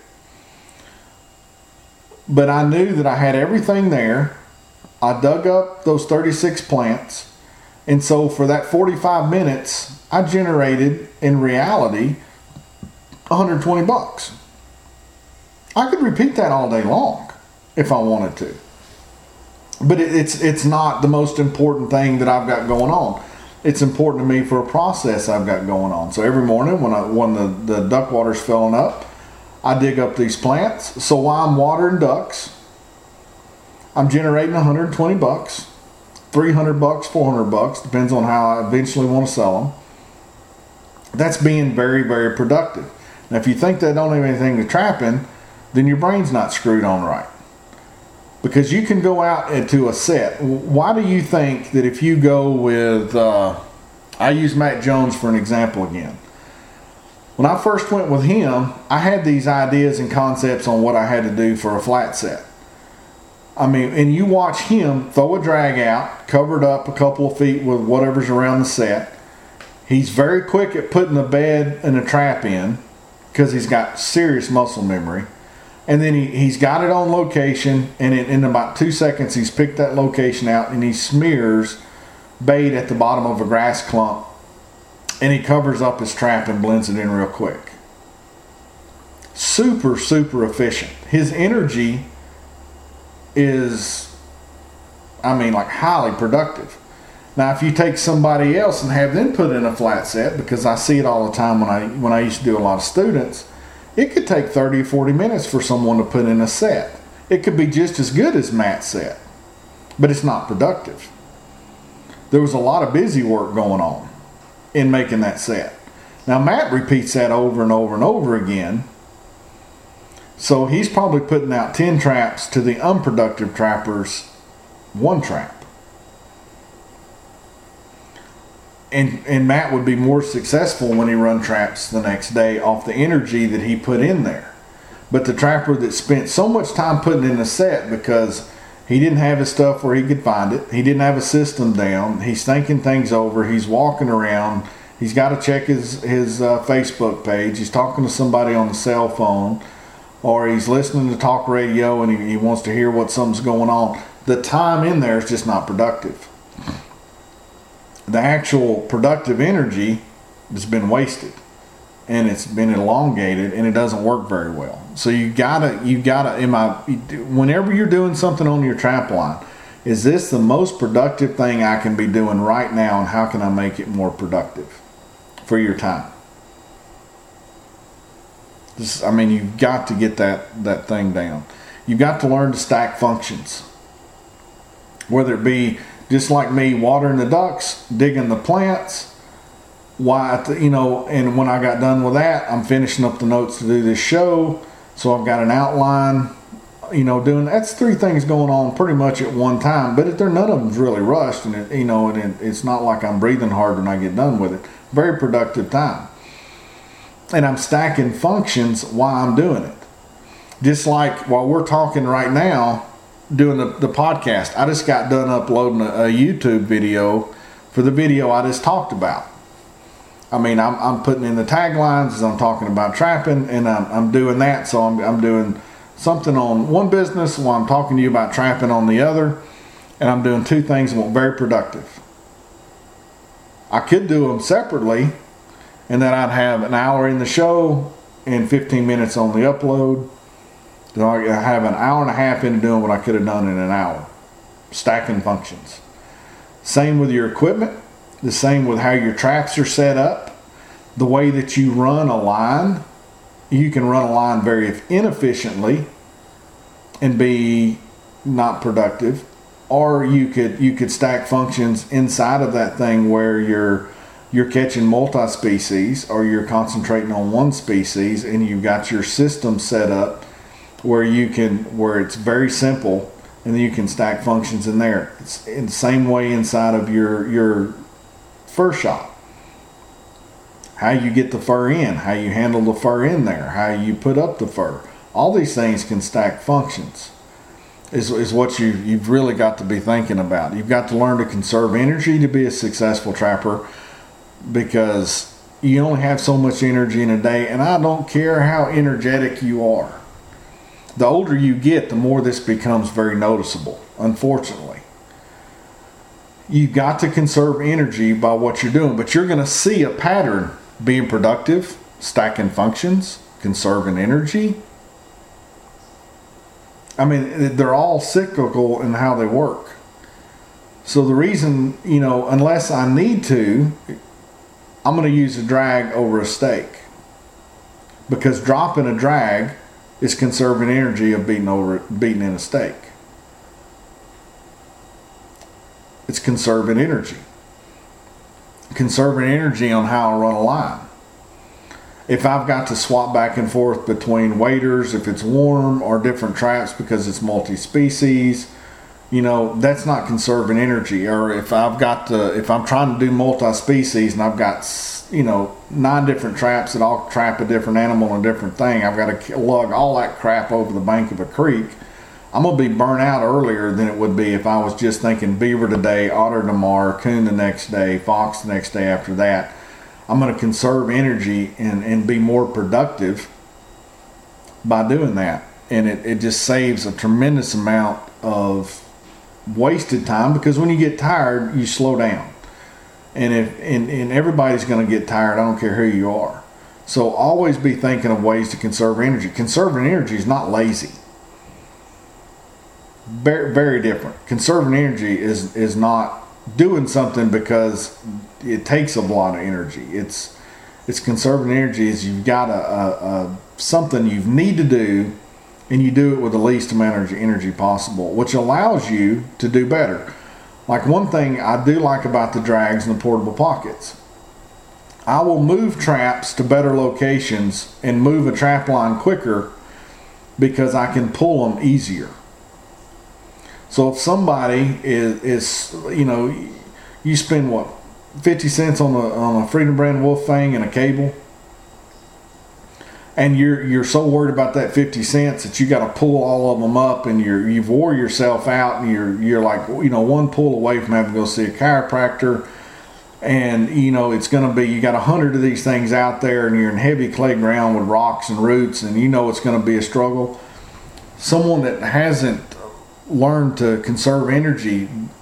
But I knew that I had everything there. I dug up those thirty-six plants. And so for that forty-five minutes, I generated, in reality, one hundred twenty bucks. I could repeat that all day long if I wanted to. But it, it's it's not the most important thing that I've got going on. it's important to me for a process I've got going on. So every morning when I when the, the duck water's filling up, I dig up these plants. So while I'm watering ducks, I'm generating one hundred twenty bucks, three hundred bucks, four hundred bucks, depends on how I eventually want to sell them. That's being very, very productive. Now, if you think that don't have anything to trapping, then your brain's not screwed on right. Because you can go out into a set. Why do you think that if you go with, uh, I use Matt Jones for an example again. When I first went with him, I had these ideas and concepts on what I had to do for a flat set. I mean, and you watch him throw a drag out, covered up a couple of feet with whatever's around the set. He's very quick at putting a bed and a trap in because he's got serious muscle memory. And then he, he's got it on location, and in, in about two seconds he's picked that location out and he smears bait at the bottom of a grass clump, and he covers up his trap and blends it in real quick. Super, super efficient. His energy is, I mean, like highly productive. Now, if you take somebody else and have them put in a flat set, because I see it all the time when I when I used to do a lot of students, it could take thirty or forty minutes for someone to put in a set. It could be just as good as Matt's set, but it's not productive. There was a lot of busy work going on in making that set. Now, Matt repeats that over and over and over again. So he's probably putting out ten traps to the unproductive trappers, one trap. And, and Matt would be more successful when he run traps the next day off the energy that he put in there. But the trapper that spent so much time putting in a set because he didn't have his stuff where he could find it, he didn't have a system down, he's thinking things over, he's walking around, he's got to check his, his uh, Facebook page, he's talking to somebody on the cell phone, or he's listening to talk radio and he, he wants to hear what something's going on. The time in there is just not productive. The actual productive energy has been wasted, and it's been elongated, and it doesn't work very well. So you gotta, you gotta, am I, whenever you're doing something on your trap line, is this the most productive thing I can be doing right now, and how can I make it more productive for your time? This, I mean, you've got to get that, that thing down. You've got to learn to stack functions, whether it be just like me watering the ducks, digging the plants. Why, you know, and when I got done with that, I'm finishing up the notes to do this show. So I've got an outline, you know, doing, that's three things going on pretty much at one time. But if they're, none of them's really rushed, and it, you know, and it, it's not like I'm breathing hard when I get done with it. Very productive time. And I'm stacking functions while I'm doing it. Just like while we're talking right now, doing the, the podcast, I just got done uploading a, a YouTube video for the video I just talked about. I mean, I'm, I'm putting in the taglines as I'm talking about trapping, and I'm, I'm doing that. So I'm, I'm doing something on one business while I'm talking to you about trapping on the other, and I'm doing two things that were very productive. I could do them separately, and then I'd have an hour in the show and fifteen minutes on the upload. So I have an hour and a half into doing what I could have done in an hour. Stacking functions. Same with your equipment. The same with how your traps are set up. The way that you run a line. You can run a line very inefficiently and be not productive. Or you could you could stack functions inside of that thing where you're you're catching multi-species, or you're concentrating on one species, and you've got your system set up where you can, where it's very simple, and then you can stack functions in there. It's in the same way inside of your your fur shop. How you get the fur in, how you handle the fur in there, how you put up the fur. All these things can stack functions. Is is what you you've really got to be thinking about. You've got to learn to conserve energy to be a successful trapper, because you only have so much energy in a day, and I don't care how energetic you are. The older you get, the more this becomes very noticeable, unfortunately. You've got to conserve energy by what you're doing, but you're going to see a pattern: being productive, stacking functions, conserving energy. I mean, they're all cyclical in how they work. So the reason, you know, unless I need to, I'm going to use a drag over a stake. Because dropping a drag is conserving energy of beating over beating in a stake. It's conserving energy. Conserving energy on how I run a line. If I've got to swap back and forth between waders, if it's warm, or different traps because it's multi-species, you know, that's not conserving energy. Or if I've got to, if I'm trying to do multi-species and I've got, you know, nine different traps that all trap a different animal and a different thing, I've got to lug all that crap over the bank of a creek, I'm going to be burnt out earlier than it would be if I was just thinking beaver today, otter tomorrow, coon the next day, fox the next day after that. I'm going to conserve energy and, and be more productive by doing that. And it, it just saves a tremendous amount of wasted time, because when you get tired, you slow down. And if and, and everybody's going to get tired, I don't care who you are. So always be thinking of ways to conserve energy. Conserving energy is not lazy. Very, very different. Conserving energy is, is not doing something because it takes a lot of energy. It's it's conserving energy is you've got a, a, a something you need to do, and you do it with the least amount of energy possible, which allows you to do better. Like one thing I do like about the drags and the portable pockets, I will move traps to better locations and move a trap line quicker because I can pull them easier. So if somebody is, is you know, you spend what, fifty cents on a on a Freedom Brand Wolf Fang and a cable, and you're you're so worried about that fifty cents that you got to pull all of them up, and you're you've wore yourself out, and you're you're like, you know, one pull away from having to go see a chiropractor, and you know it's going to be, you got a hundred of these things out there, and you're in heavy clay ground with rocks and roots, and you know it's going to be a struggle. Someone that hasn't learned to conserve energy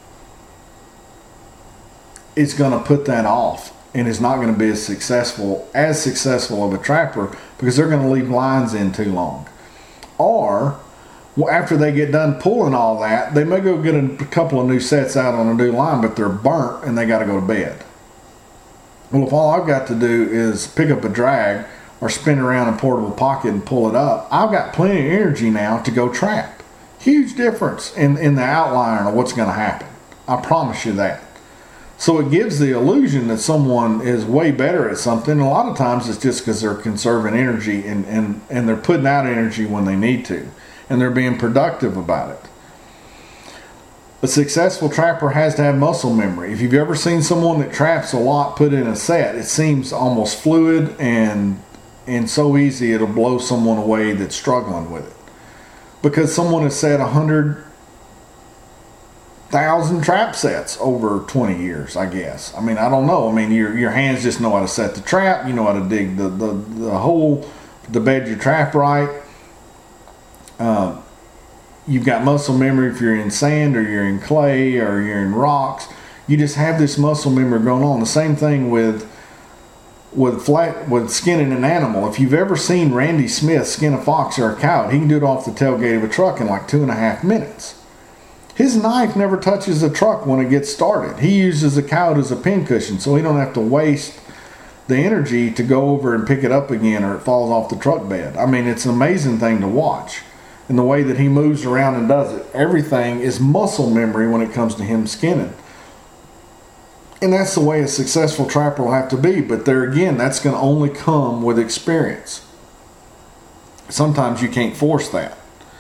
is going to put that off and is not going to be as successful as successful of a trapper, because they're going to leave lines in too long. Or after they get done pulling all that, they may go get a couple of new sets out on a new line, but they're burnt and they got to go to bed. Well, if all I've got to do is pick up a drag or spin around a portable pocket and pull it up, I've got plenty of energy now to go trap. Huge difference in, in the outline of what's going to happen. I promise you that. So it gives the illusion that someone is way better at something. A lot of times it's just because they're conserving energy and, and, and they're putting out energy when they need to. And they're being productive about it. A successful trapper has to have muscle memory. If you've ever seen someone that traps a lot put in a set, it seems almost fluid and, and so easy it'll blow someone away that's struggling with it. Because someone has set a hundred thousand trap sets over twenty years, I guess. I mean, I don't know. I mean, your your hands just know how to set the trap. You know how to dig the the, the hole to bed your trap right. Uh, you've got muscle memory if you're in sand or you're in clay or you're in rocks. You just have this muscle memory going on. The same thing with with flat with skinning an animal. If you've ever seen Randy Smith skin a fox or a cow, he can do it off the tailgate of a truck in like two and a half minutes. His knife never touches the truck when it gets started. He uses the cow as a pincushion, so he don't have to waste the energy to go over and pick it up again, or it falls off the truck bed. I mean, it's an amazing thing to watch. And the way that he moves around and does it, everything is muscle memory when it comes to him skinning. And that's the way a successful trapper will have to be. But there again, that's going to only come with experience. Sometimes you can't force that.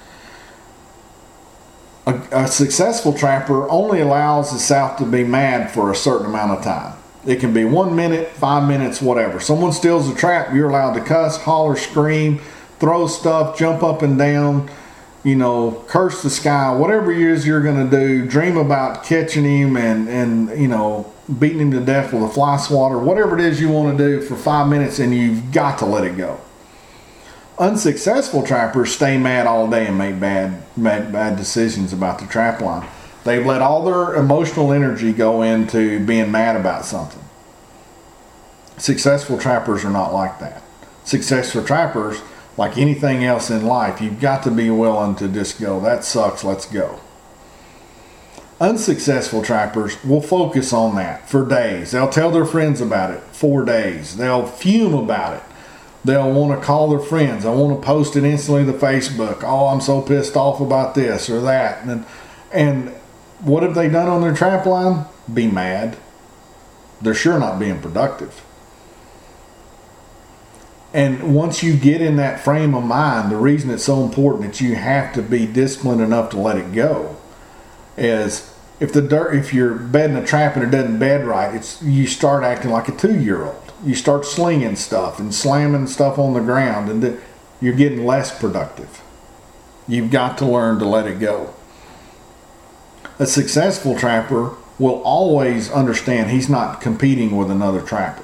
A, a successful trapper only allows himself to be mad for a certain amount of time. It can be one minute, five minutes, whatever. Someone steals a trap, you're allowed to cuss, holler, scream, throw stuff, jump up and down, you know, curse the sky, whatever it is you're going to do, dream about catching him and, and, you know, beating him to death with a fly swatter, whatever it is you want to do for five minutes, and you've got to let it go. Unsuccessful trappers stay mad all day and make bad, bad, bad decisions about the trap line. They've let all their emotional energy go into being mad about something. Successful trappers are not like that. Successful trappers, like anything else in life, you've got to be willing to just go, that sucks, let's go. Unsuccessful trappers will focus on that for days. They'll tell their friends about it for days. They'll fume about it. They'll want to call their friends. They'll want to post it instantly to Facebook. Oh, I'm so pissed off about this or that. And, and what have they done on their trap line? Be mad. They're sure not being productive. And once you get in that frame of mind, the reason it's so important that you have to be disciplined enough to let it go is if the dirt, if you're bedding a trap and it doesn't bed right, it's you start acting like a two-year-old. You start slinging stuff and slamming stuff on the ground, and th- you're getting less productive. You've got to learn to let it go. A successful trapper will always understand he's not competing with another trapper.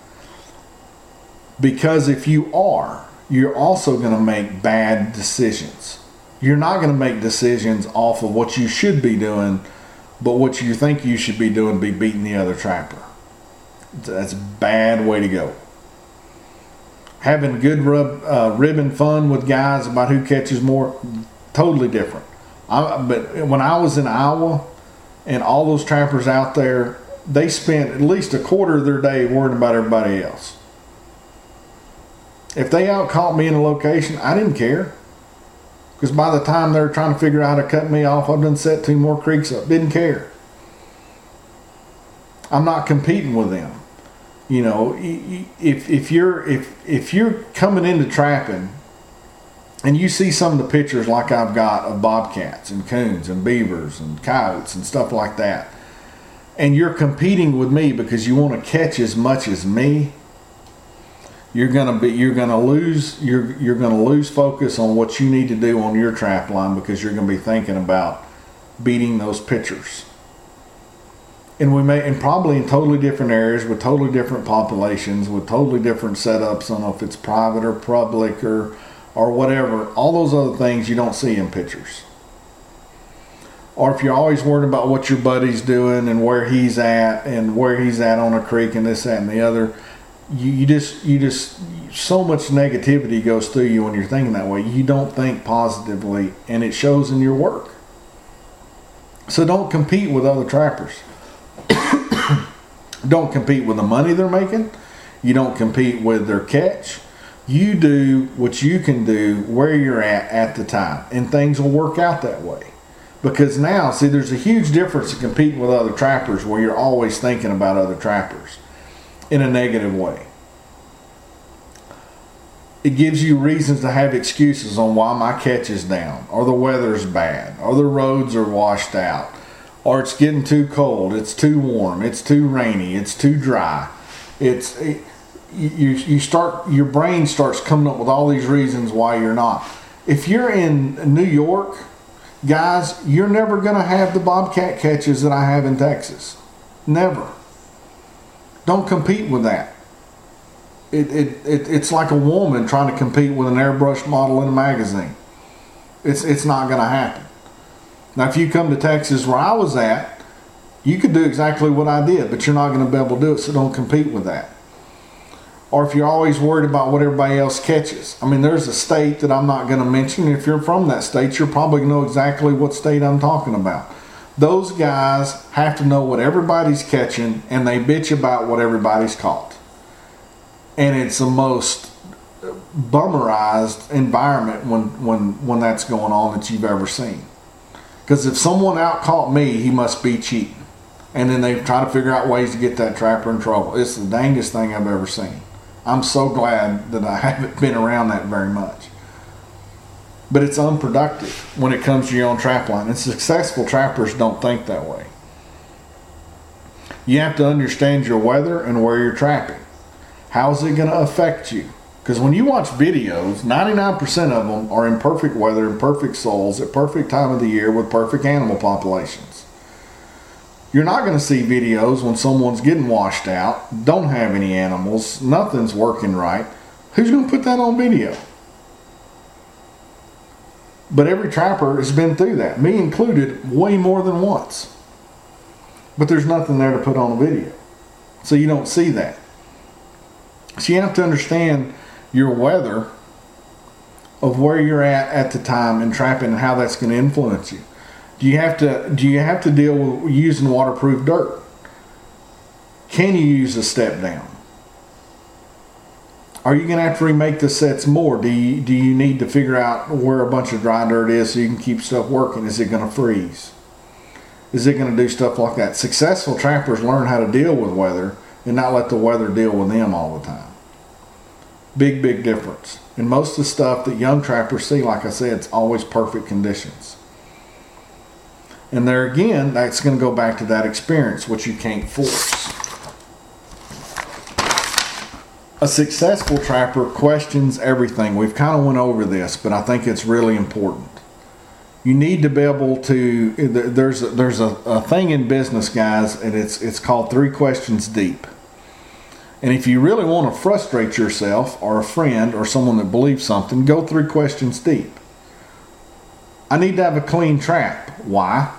Because if you are, you're also going to make bad decisions. You're not going to make decisions off of what you should be doing, but what you think you should be doing, be beating the other trapper. That's a bad way to go. Having good rub, uh, ribbon fun with guys about who catches more, totally different. I, but when I was in Iowa, and all those trappers out there, they spent at least a quarter of their day worrying about everybody else. If they out caught me in a location, I didn't care. Because by the time they're trying to figure out how to cut me off, I've done set two more creeks up. Didn't care. I'm not competing with them. You know, if if you're if if you're coming into trapping and you see some of the pictures like I've got of bobcats and coons and beavers and coyotes and stuff like that, and you're competing with me because you want to catch as much as me, you're gonna be you're gonna lose you're you're gonna lose focus on what you need to do on your trap line because you're gonna be thinking about beating those pictures. And we may, and probably in totally different areas with totally different populations, with totally different setups. I don't know if it's private or public or or whatever. All those other things you don't see in pictures. Or if you're always worried about what your buddy's doing and where he's at and where he's at on a creek and this, that, and the other, you, you just you just so much negativity goes through you when you're thinking that way. You don't think positively, and it shows in your work. So don't compete with other trappers. Don't compete with the money they're making. You don't compete with their catch. You do what you can do where you're at at the time, and things will work out that way. Because now, see, there's a huge difference in competing with other trappers where you're always thinking about other trappers in a negative way. It gives you reasons to have excuses on why my catch is down, or the weather's bad, or the roads are washed out, or it's getting too cold, it's too warm, it's too rainy, it's too dry. It's it, you you start your brain starts coming up with all these reasons why you're not. If you're in New York, guys, you're never going to have the bobcat catches that I have in Texas. Never. Don't compete with that. It, it, it it's like a woman trying to compete with an airbrushed model in a magazine. It's it's not going to happen. Now, if you come to Texas where I was at, you could do exactly what I did, but you're not going to be able to do it, so don't compete with that. Or if you're always worried about what everybody else catches. I mean, there's a state that I'm not going to mention. If you're from that state, you'll probably know exactly what state I'm talking about. Those guys have to know what everybody's catching, and they bitch about what everybody's caught. And it's the most bummerized environment when, when, when that's going on that you've ever seen. Because if someone out caught me, he must be cheating. And then they try to figure out ways to get that trapper in trouble. It's the dangest thing I've ever seen. I'm so glad that I haven't been around that very much. But it's unproductive when it comes to your own trap line. And successful trappers don't think that way. You have to understand your weather and where you're trapping. How is it going to affect you? Because when you watch videos, ninety-nine percent of them are in perfect weather, in perfect soils, at perfect time of the year with perfect animal populations. You're not going to see videos when someone's getting washed out, don't have any animals, nothing's working right. Who's going to put that on video? But every trapper has been through that, me included, way more than once. But there's nothing there to put on a video. So you don't see that. So you have to understand your weather of where you're at at the time in trapping and how that's going to influence you. Do you have to do you have to deal with using waterproof dirt? Can you use a step down? Are you going to have to remake the sets more? Do you, do you need to figure out where a bunch of dry dirt is so you can keep stuff working? Is it going to freeze? Is it going to do stuff like that? Successful trappers learn how to deal with weather and not let the weather deal with them all the time. Big, big difference. And most of the stuff that young trappers see, like I said, it's always perfect conditions. And there again, that's going to go back to that experience, which you can't force. A successful trapper questions everything. We've kind of went over this, but I think it's really important. You need to be able to, there's a, there's a, a thing in business, guys, and it's it's called three questions deep. And if you really want to frustrate yourself or a friend or someone that believes something, go three questions deep. I need to have a clean trap. Why?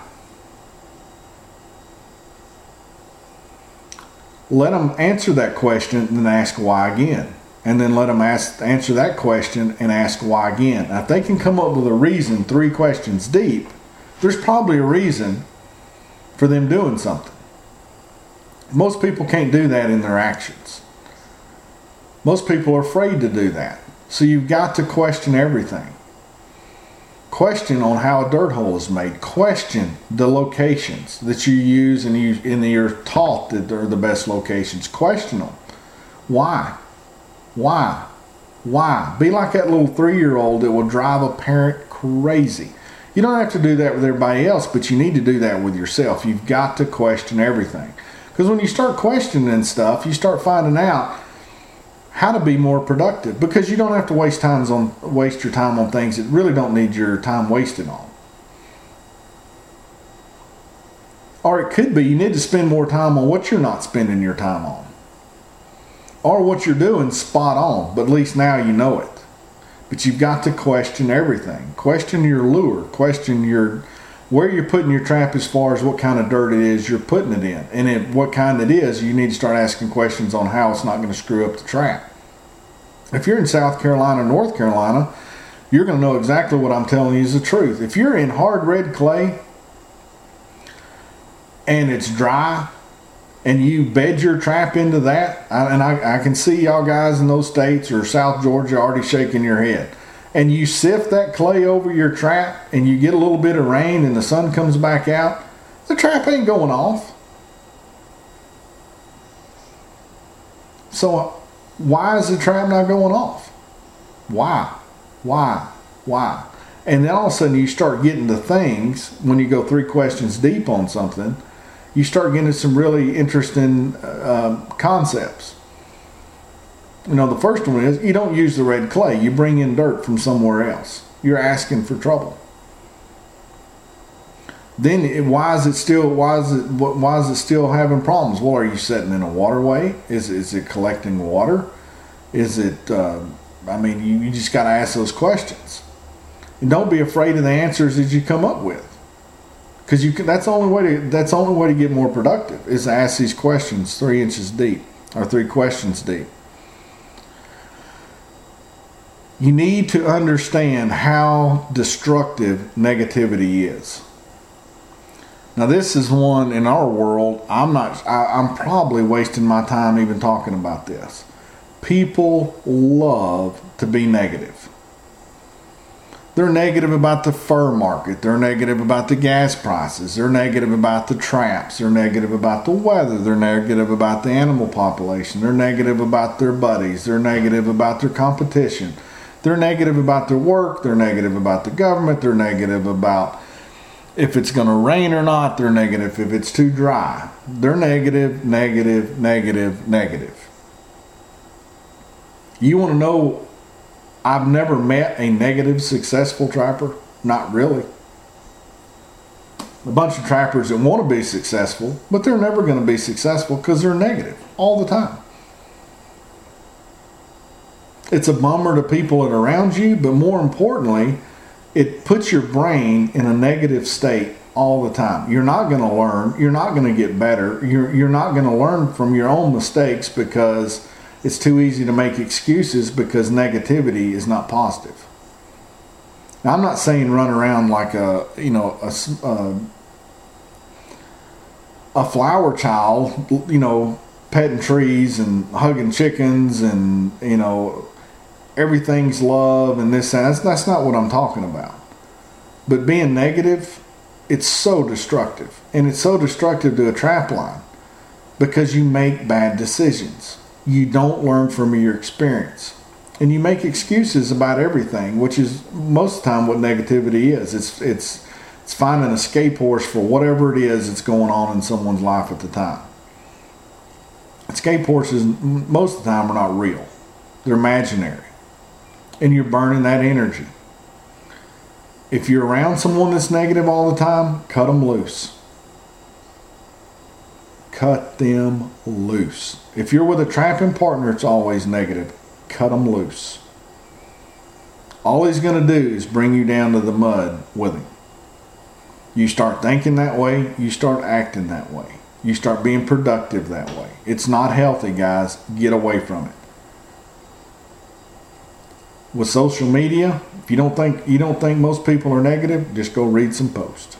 Let them answer that question and then ask why again. And then let them ask, answer that question and ask why again. Now, if they can come up with a reason three questions deep, there's probably a reason for them doing something. Most people can't do that in their actions. Most people are afraid to do that. So you've got to question everything. Question on how a dirt hole is made. Question the locations that you use and you and you're taught that they're the best locations. Question them. Why? Why? Why? Be like that little three-year-old that will drive a parent crazy. You don't have to do that with everybody else, but you need to do that with yourself. You've got to question everything. Because when you start questioning stuff, you start finding out how to be more productive, because you don't have to waste times on waste your time on things that really don't need your time wasted on. Or it could be you need to spend more time on what you're not spending your time on. Or what you're doing spot on, but at least now you know it. But you've got to question everything. Question your lure. Question your where you're putting your trap as far as what kind of dirt it is you're putting it in. And if what kind it is, you need to start asking questions on how it's not going to screw up the trap. If you're in South Carolina, North Carolina, you're going to know exactly what I'm telling you is the truth. If you're in hard red clay and it's dry and you bed your trap into that, and I, I can see y'all guys in those states or South Georgia already shaking your head, and you sift that clay over your trap and you get a little bit of rain and the sun comes back out, the trap ain't going off. So why is the trap not going off? Why? Why? Why? And then all of a sudden you start getting to things, when you go three questions deep on something, you start getting some really interesting uh, concepts. You know, the first one is you don't use the red clay. You bring in dirt from somewhere else. You're asking for trouble. Then why is it still why is it why is it still having problems? Well, are you setting in a waterway? Is is it collecting water? Is it? Uh, I mean, you, you just got to ask those questions, and don't be afraid of the answers that you come up with, because you can. That's the only way to. That's the only way to get more productive is to ask these questions three inches deep or three questions deep. You need to understand how destructive negativity is. Now, this is one in our world, I'm not, I, I'm probably wasting my time even talking about this. People love to be negative. They're negative about the fur market. They're negative about the gas prices. They're negative about the traps. They're negative about the weather. They're negative about the animal population. They're negative about their buddies. They're negative about their competition. They're negative about their work. They're negative about the government. They're negative about if it's going to rain or not. They're negative if it's too dry. They're negative, negative, negative, negative. You want to know, I've never met a negative successful trapper. Not really. A bunch of trappers that want to be successful, but they're never going to be successful because they're negative all the time. It's a bummer to people that are around you, but more importantly, it puts your brain in a negative state all the time. You're not going to learn. You're not going to get better. You're, you're not going to learn from your own mistakes because it's too easy to make excuses because negativity is not positive. Now, I'm not saying run around like a, you know, a, a, a flower child, you know, petting trees and hugging chickens and, you know, everything's love and this and that's, that's not what I'm talking about. But being negative, it's so destructive. And it's so destructive to a trap line because you make bad decisions. You don't learn from your experience. And you make excuses about everything, which is most of the time what negativity is. It's it's it's finding an escape horse for whatever it is that's going on in someone's life at the time. Escape horses most of the time are not real. They're imaginary. And you're burning that energy. If you're around someone that's negative all the time, cut them loose. Cut them loose. If you're with a trapping partner that's always negative, cut them loose. All he's going to do is bring you down to the mud with him. You start thinking that way, you start acting that way. You start being productive that way. It's not healthy, guys. Get away from it. With social media, if you don't think you don't think most people are negative, just go read some posts.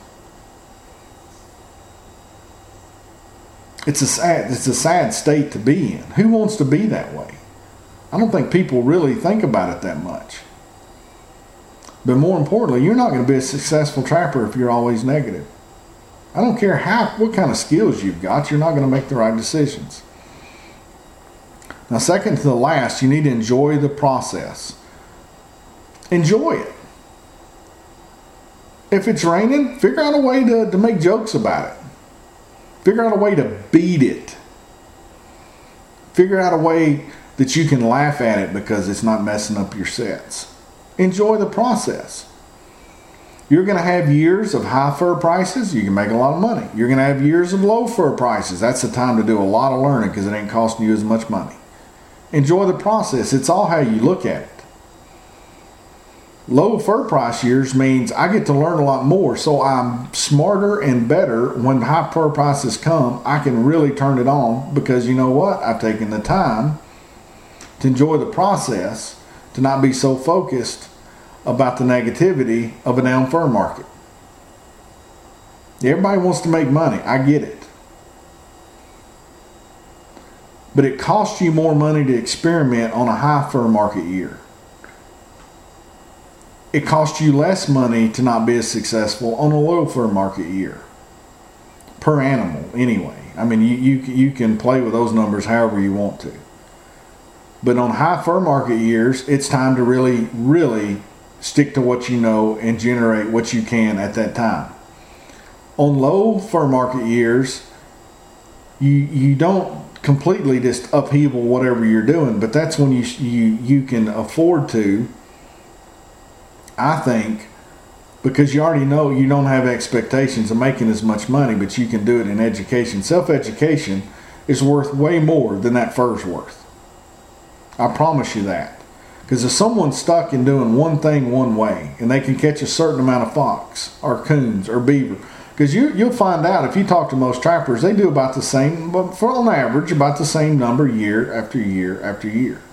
It's a sad it's a sad state to be in. Who wants to be that way? I don't think people really think about it that much. But more importantly, you're not going to be a successful trapper if you're always negative. I don't care how what kind of skills you've got, you're not going to make the right decisions. Now, second to the last, you need to enjoy the process. Enjoy it. If it's raining, figure out a way to, to make jokes about it. Figure out a way to beat it. Figure out a way that you can laugh at it because it's not messing up your sets. Enjoy the process. You're going to have years of high fur prices. You can make a lot of money. You're going to have years of low fur prices. That's the time to do a lot of learning because it ain't costing you as much money. Enjoy the process. It's all how you look at it. Low fur price years means I get to learn a lot more, so I'm smarter and better. When high fur prices come, I can really turn it on because you know what? I've taken the time to enjoy the process, to not be so focused about the negativity of a down fur market. Everybody wants to make money. I get it. But it costs you more money to experiment on a high fur market year. It costs you less money to not be as successful on a low fur market year. Per animal, anyway. I mean, you, you, you can play with those numbers however you want to. But on high fur market years, it's time to really, really stick to what you know and generate what you can at that time. On low fur market years, you you don't completely just upheaval whatever you're doing, but that's when you you you can afford to, I think, because you already know you don't have expectations of making as much money, but you can do it in education. Self-education is worth way more than that fur's worth. I promise you that. Because if someone's stuck in doing one thing one way, and they can catch a certain amount of fox or coons or beaver, because you, you'll find out if you talk to most trappers, they do about the same, but for on average, about the same number year after year after year.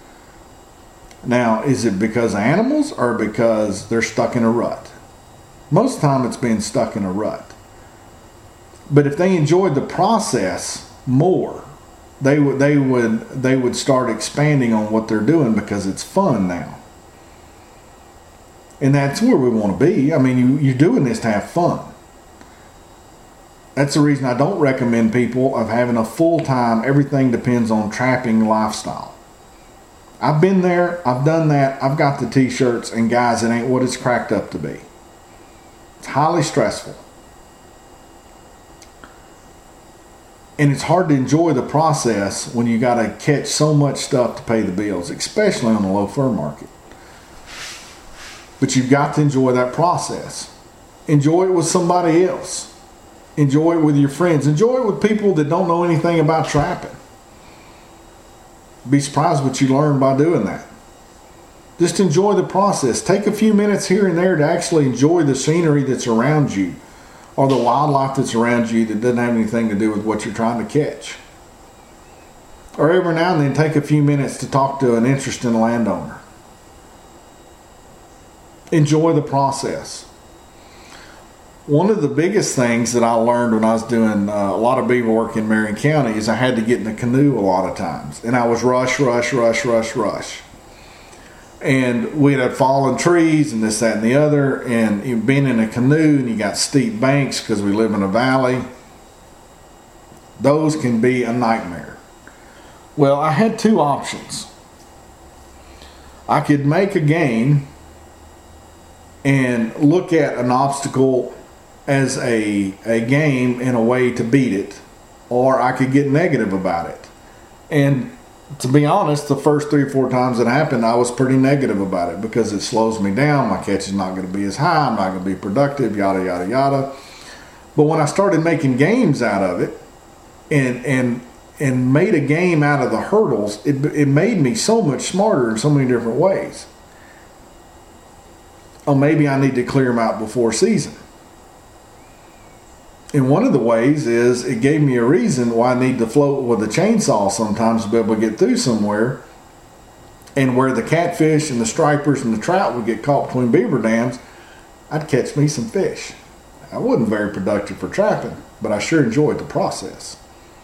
Now, is it because of animals or because they're stuck in a rut? Most of the time it's being stuck in a rut. But if they enjoyed the process more, they would they would they would start expanding on what they're doing because it's fun now. And that's where we want to be. I mean, you, you're doing this to have fun. That's the reason I don't recommend people of having a full-time, everything depends on trapping lifestyle. I've been there, I've done that, I've got the t-shirts, and guys, it ain't what it's cracked up to be. It's highly stressful. And it's hard to enjoy the process when you got to catch so much stuff to pay the bills, especially on the low fur market. But you've got to enjoy that process. Enjoy it with somebody else. Enjoy it with your friends. Enjoy it with people that don't know anything about trapping. Be surprised what you learn by doing that. Just enjoy the process. Take a few minutes here and there to actually enjoy the scenery that's around you or the wildlife that's around you that doesn't have anything to do with what you're trying to catch. Or every now and then take a few minutes to talk to an interesting landowner. enjoy the process. One of the biggest things that I learned when I was doing uh, a lot of beaver work in Marion County is I had to get in a canoe a lot of times. And I was rush, rush, rush, rush, rush. And we'd have fallen trees and this, that, and the other. And you've been in a canoe and you got steep banks because we live in a valley. Those can be a nightmare. Well, I had two options. I could make a game and look at an obstacle as a, a game in a way to beat it, or I could get negative about it. And to be honest, the first three or four times it happened, I was pretty negative about it because it slows me down. My catch is not going to be as high. I'm not going to be productive, yada, yada, yada. But when I started making games out of it and and and made a game out of the hurdles, it, it made me so much smarter in so many different ways. Oh, maybe I need to clear them out before season. And one of the ways is it gave me a reason why I need to float with a chainsaw sometimes to be able to get through somewhere. And where the catfish and the stripers and the trout would get caught between beaver dams, I'd catch me some fish. I wasn't very productive for trapping, but I sure enjoyed the process.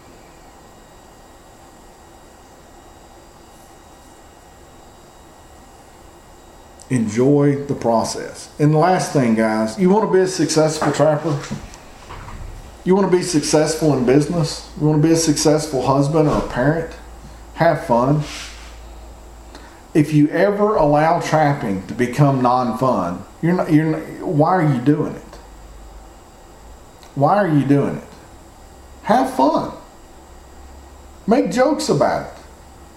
Enjoy the process. And the last thing, guys, you want to be a successful trapper? You want to be successful in business? You want to be a successful husband or a parent? Have fun. If you ever allow trapping to become non-fun, you're not, you're not, why are you doing it? Why are you doing it? Have fun. Make jokes about it.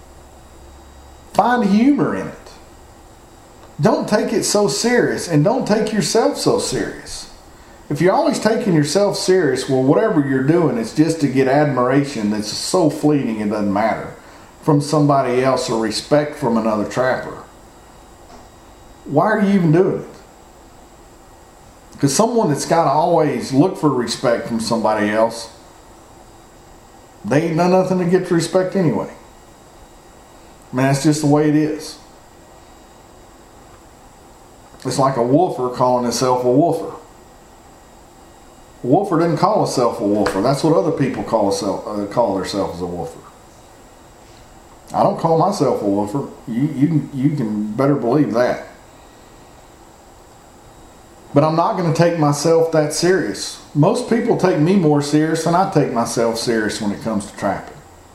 Find humor in it. Don't take it so serious, and don't take yourself so serious. If you're always taking yourself serious, well, whatever you're doing, it's just to get admiration that's so fleeting it doesn't matter, from somebody else or respect from another trapper. Why are you even doing it? Because someone that's got to always look for respect from somebody else, they ain't done nothing to get respect anyway. Man, that's just the way it is. It's like a wolfer calling himself a wolfer. A wolfer didn't call himself a wolfer. That's what other people call, self, uh, call themselves a wolfer. I don't call myself a wolfer. You, you, you can better believe that. But I'm not going to take myself that serious. Most people take me more serious than I take myself serious when it comes to trapping.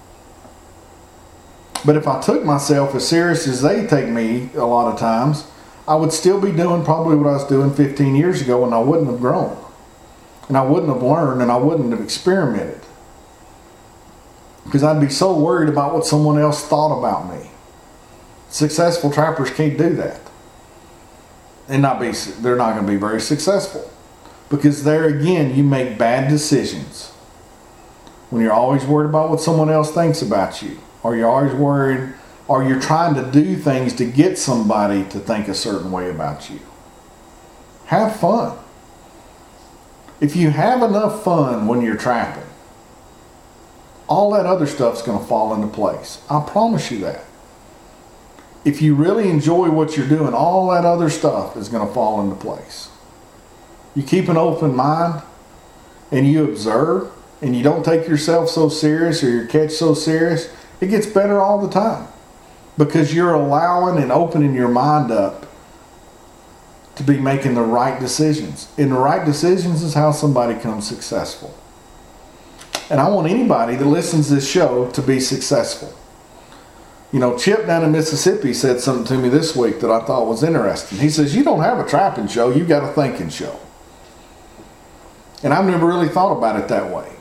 But if I took myself as serious as they take me a lot of times, I would still be doing probably what I was doing fifteen years ago, and I wouldn't have grown. And I wouldn't have learned, and I wouldn't have experimented. Because I'd be so worried about what someone else thought about me. Successful trappers can't do that. And not be, they're not going to be very successful. Because there again, you make bad decisions. When you're always worried about what someone else thinks about you. Or you're always worried, or you're trying to do things to get somebody to think a certain way about you. Have fun. If you have enough fun when you're trapping, all that other stuff's going to fall into place. I promise you that. If you really enjoy what you're doing, all that other stuff is going to fall into place. You keep an open mind and you observe and you don't take yourself so serious or your catch so serious, it gets better all the time. Because you're allowing and opening your mind up to be making the right decisions. And the right decisions is how somebody becomes successful. And I want anybody that listens to this show to be successful. You know, Chip down in Mississippi said something to me this week that I thought was interesting. He says, you don't have a trapping show, you got a thinking show. And I've never really thought about it that way.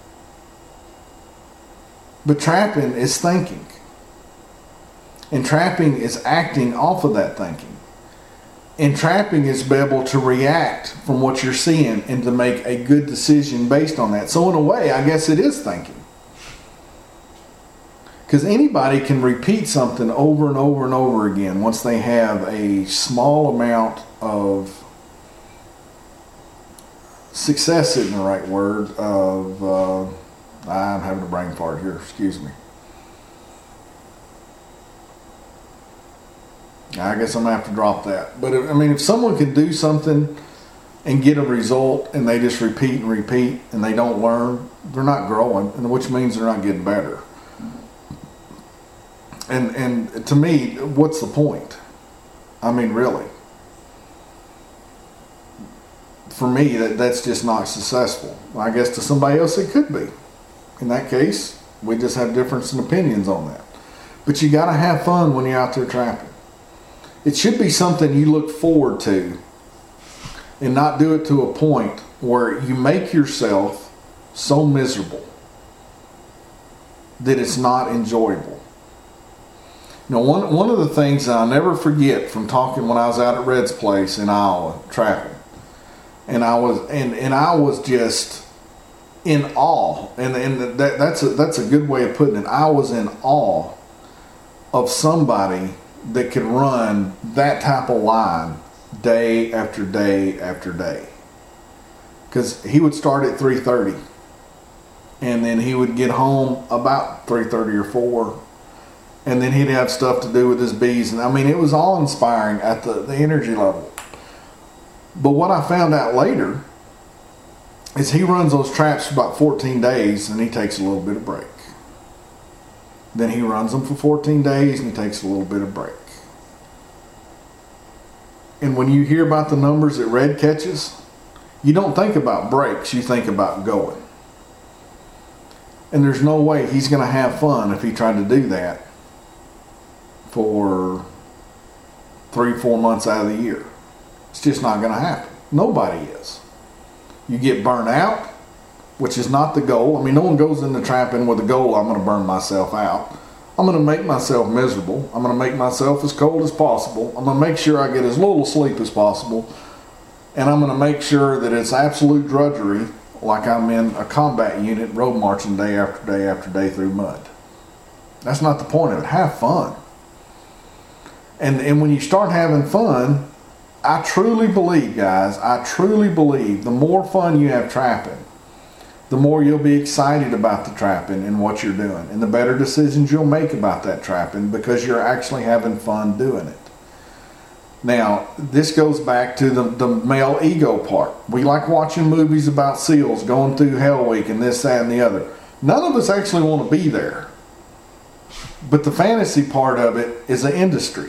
But trapping is thinking. And trapping is acting off of that thinking. And trapping is be able to react from what you're seeing and to make a good decision based on that. So in a way, I guess it is thinking. Because anybody can repeat something over and over and over again once they have a small amount of success, isn't the right word, of, uh, I'm having a brain fart here, excuse me. I guess I'm going to have to drop that. But, if, I mean, if someone can do something and get a result and they just repeat and repeat and they don't learn, they're not growing, and which means they're not getting better. And and to me, what's the point? I mean, really. For me, that, that's just not successful. I guess to somebody else it could be. In that case, we just have difference in opinions on that. But you got to have fun when you're out there trapping. It should be something you look forward to and not do it to a point where you make yourself so miserable that it's not enjoyable. You know, one, one of the things that I'll never forget from talking when I was out at Red's place in Iowa trapping, and I was and, and I was just in awe, and and that, that's a that's a good way of putting it. I was in awe of somebody that could run that type of line day after day after day. Because he would start at three thirty, and then he would get home about three thirty or four, and then he'd have stuff to do with his bees. And I mean, it was all inspiring at the, the energy level. But what I found out later is he runs those traps for about fourteen days, and he takes a little bit of break. Then he runs them for fourteen days, and he takes a little bit of break. And when you hear about the numbers that Red catches, you don't think about breaks, you think about going. And there's no way he's going to have fun if he tried to do that for three, four months out of the year. It's just not going to happen. Nobody is. You get burnt out, which is not the goal. I mean, no one goes into trapping with the goal, I'm going to burn myself out. I'm going to make myself miserable. I'm going to make myself as cold as possible. I'm going to make sure I get as little sleep as possible. And I'm going to make sure that it's absolute drudgery, like I'm in a combat unit road marching day after day after day through mud. That's not the point of it. Have fun. And, and when you start having fun, I truly believe, guys, I truly believe the more fun you have trapping, the more you'll be excited about the trapping and what you're doing, and the better decisions you'll make about that trapping because you're actually having fun doing it. Now, this goes back to the, the male ego part. We like watching movies about SEALs going through Hell Week and this, that, and the other. None of us actually want to be there. But the fantasy part of it is an industry.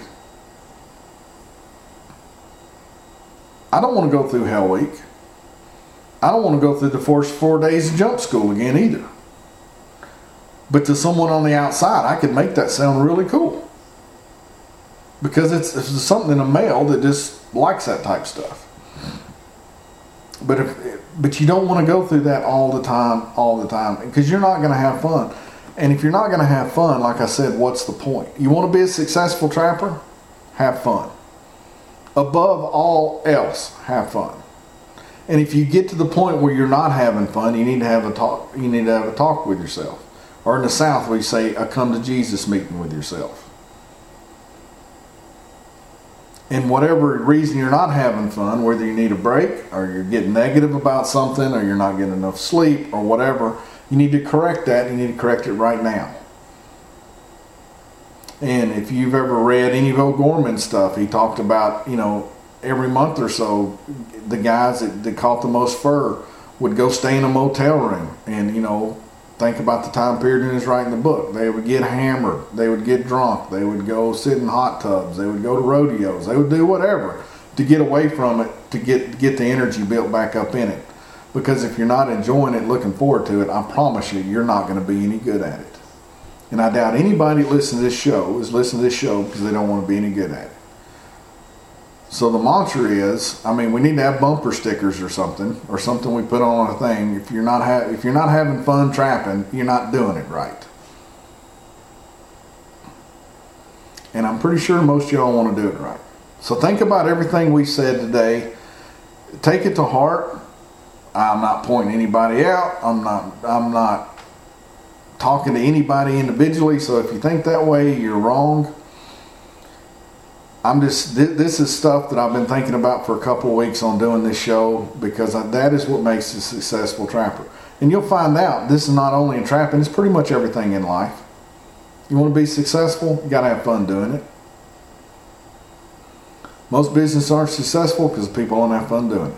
I don't want to go through Hell Week. I don't want to go through the first four days of jump school again either. But to someone on the outside, I could make that sound really cool. Because it's, it's something in a male that just likes that type of stuff. But if, but you don't want to go through that all the time, all the time, because you're not going to have fun. And if you're not going to have fun, like I said, what's the point? You want to be a successful trapper? Have fun. Above all else, have fun. And if you get to the point where you're not having fun, you need to have a talk. You need to have a talk with yourself. Or in the South, we say a come to Jesus meeting with yourself. And whatever reason you're not having fun, whether you need a break, or you're getting negative about something, or you're not getting enough sleep, or whatever, you need to correct that. You need to correct it right now. And if you've ever read any of O'Gorman's stuff, he talked about, you know, every month or so, the guys that, that caught the most fur would go stay in a motel room and, you know, think about the time period in his writing the book. They would get hammered. They would get drunk. They would go sit in hot tubs. They would go to rodeos. They would do whatever to get away from it, to get, get the energy built back up in it. Because if you're not enjoying it, looking forward to it, I promise you, you're not going to be any good at it. And I doubt anybody listening to this show is listening to this show because they don't want to be any good at it. So the mantra is, I mean, we need to have bumper stickers or something, or something we put on a thing. If you're not ha- if you're not having fun trapping, you're not doing it right. And I'm pretty sure most of y'all want to do it right. So think about everything we said today. Take it to heart. I'm not pointing anybody out. I'm not. I'm not talking to anybody individually. So if you think that way, you're wrong. I'm just, this is stuff that I've been thinking about for a couple of weeks on doing this show, because that is what makes a successful trapper. And you'll find out this is not only in trapping, it's pretty much everything in life. You want to be successful, you got to have fun doing it. Most businesses aren't successful because people don't have fun doing it.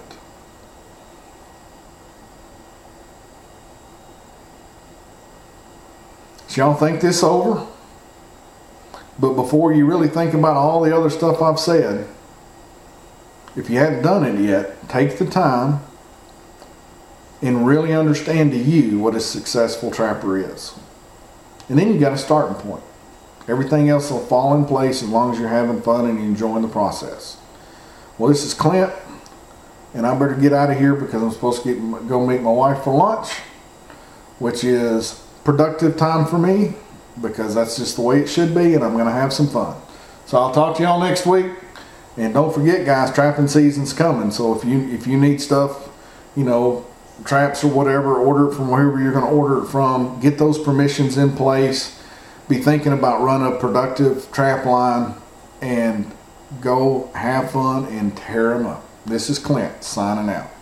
So y'all think this over? But before you really think about all the other stuff I've said, if you haven't done it yet, take the time and really understand to you what a successful trapper is. And then you got a starting point. Everything else will fall in place as long as you're having fun and you're enjoying the process. Well, this is Clint, and I better get out of here because I'm supposed to get, go meet my wife for lunch, which is productive time for me because that's just the way it should be, and I'm going to have some fun. So I'll talk to y'all next week. And don't forget, guys, trapping season's coming. So if you if you need stuff, you know, traps or whatever, order it from wherever you're going to order it from. Get those permissions in place. Be thinking about running a productive trap line and go have fun and tear them up. This is Clint signing out.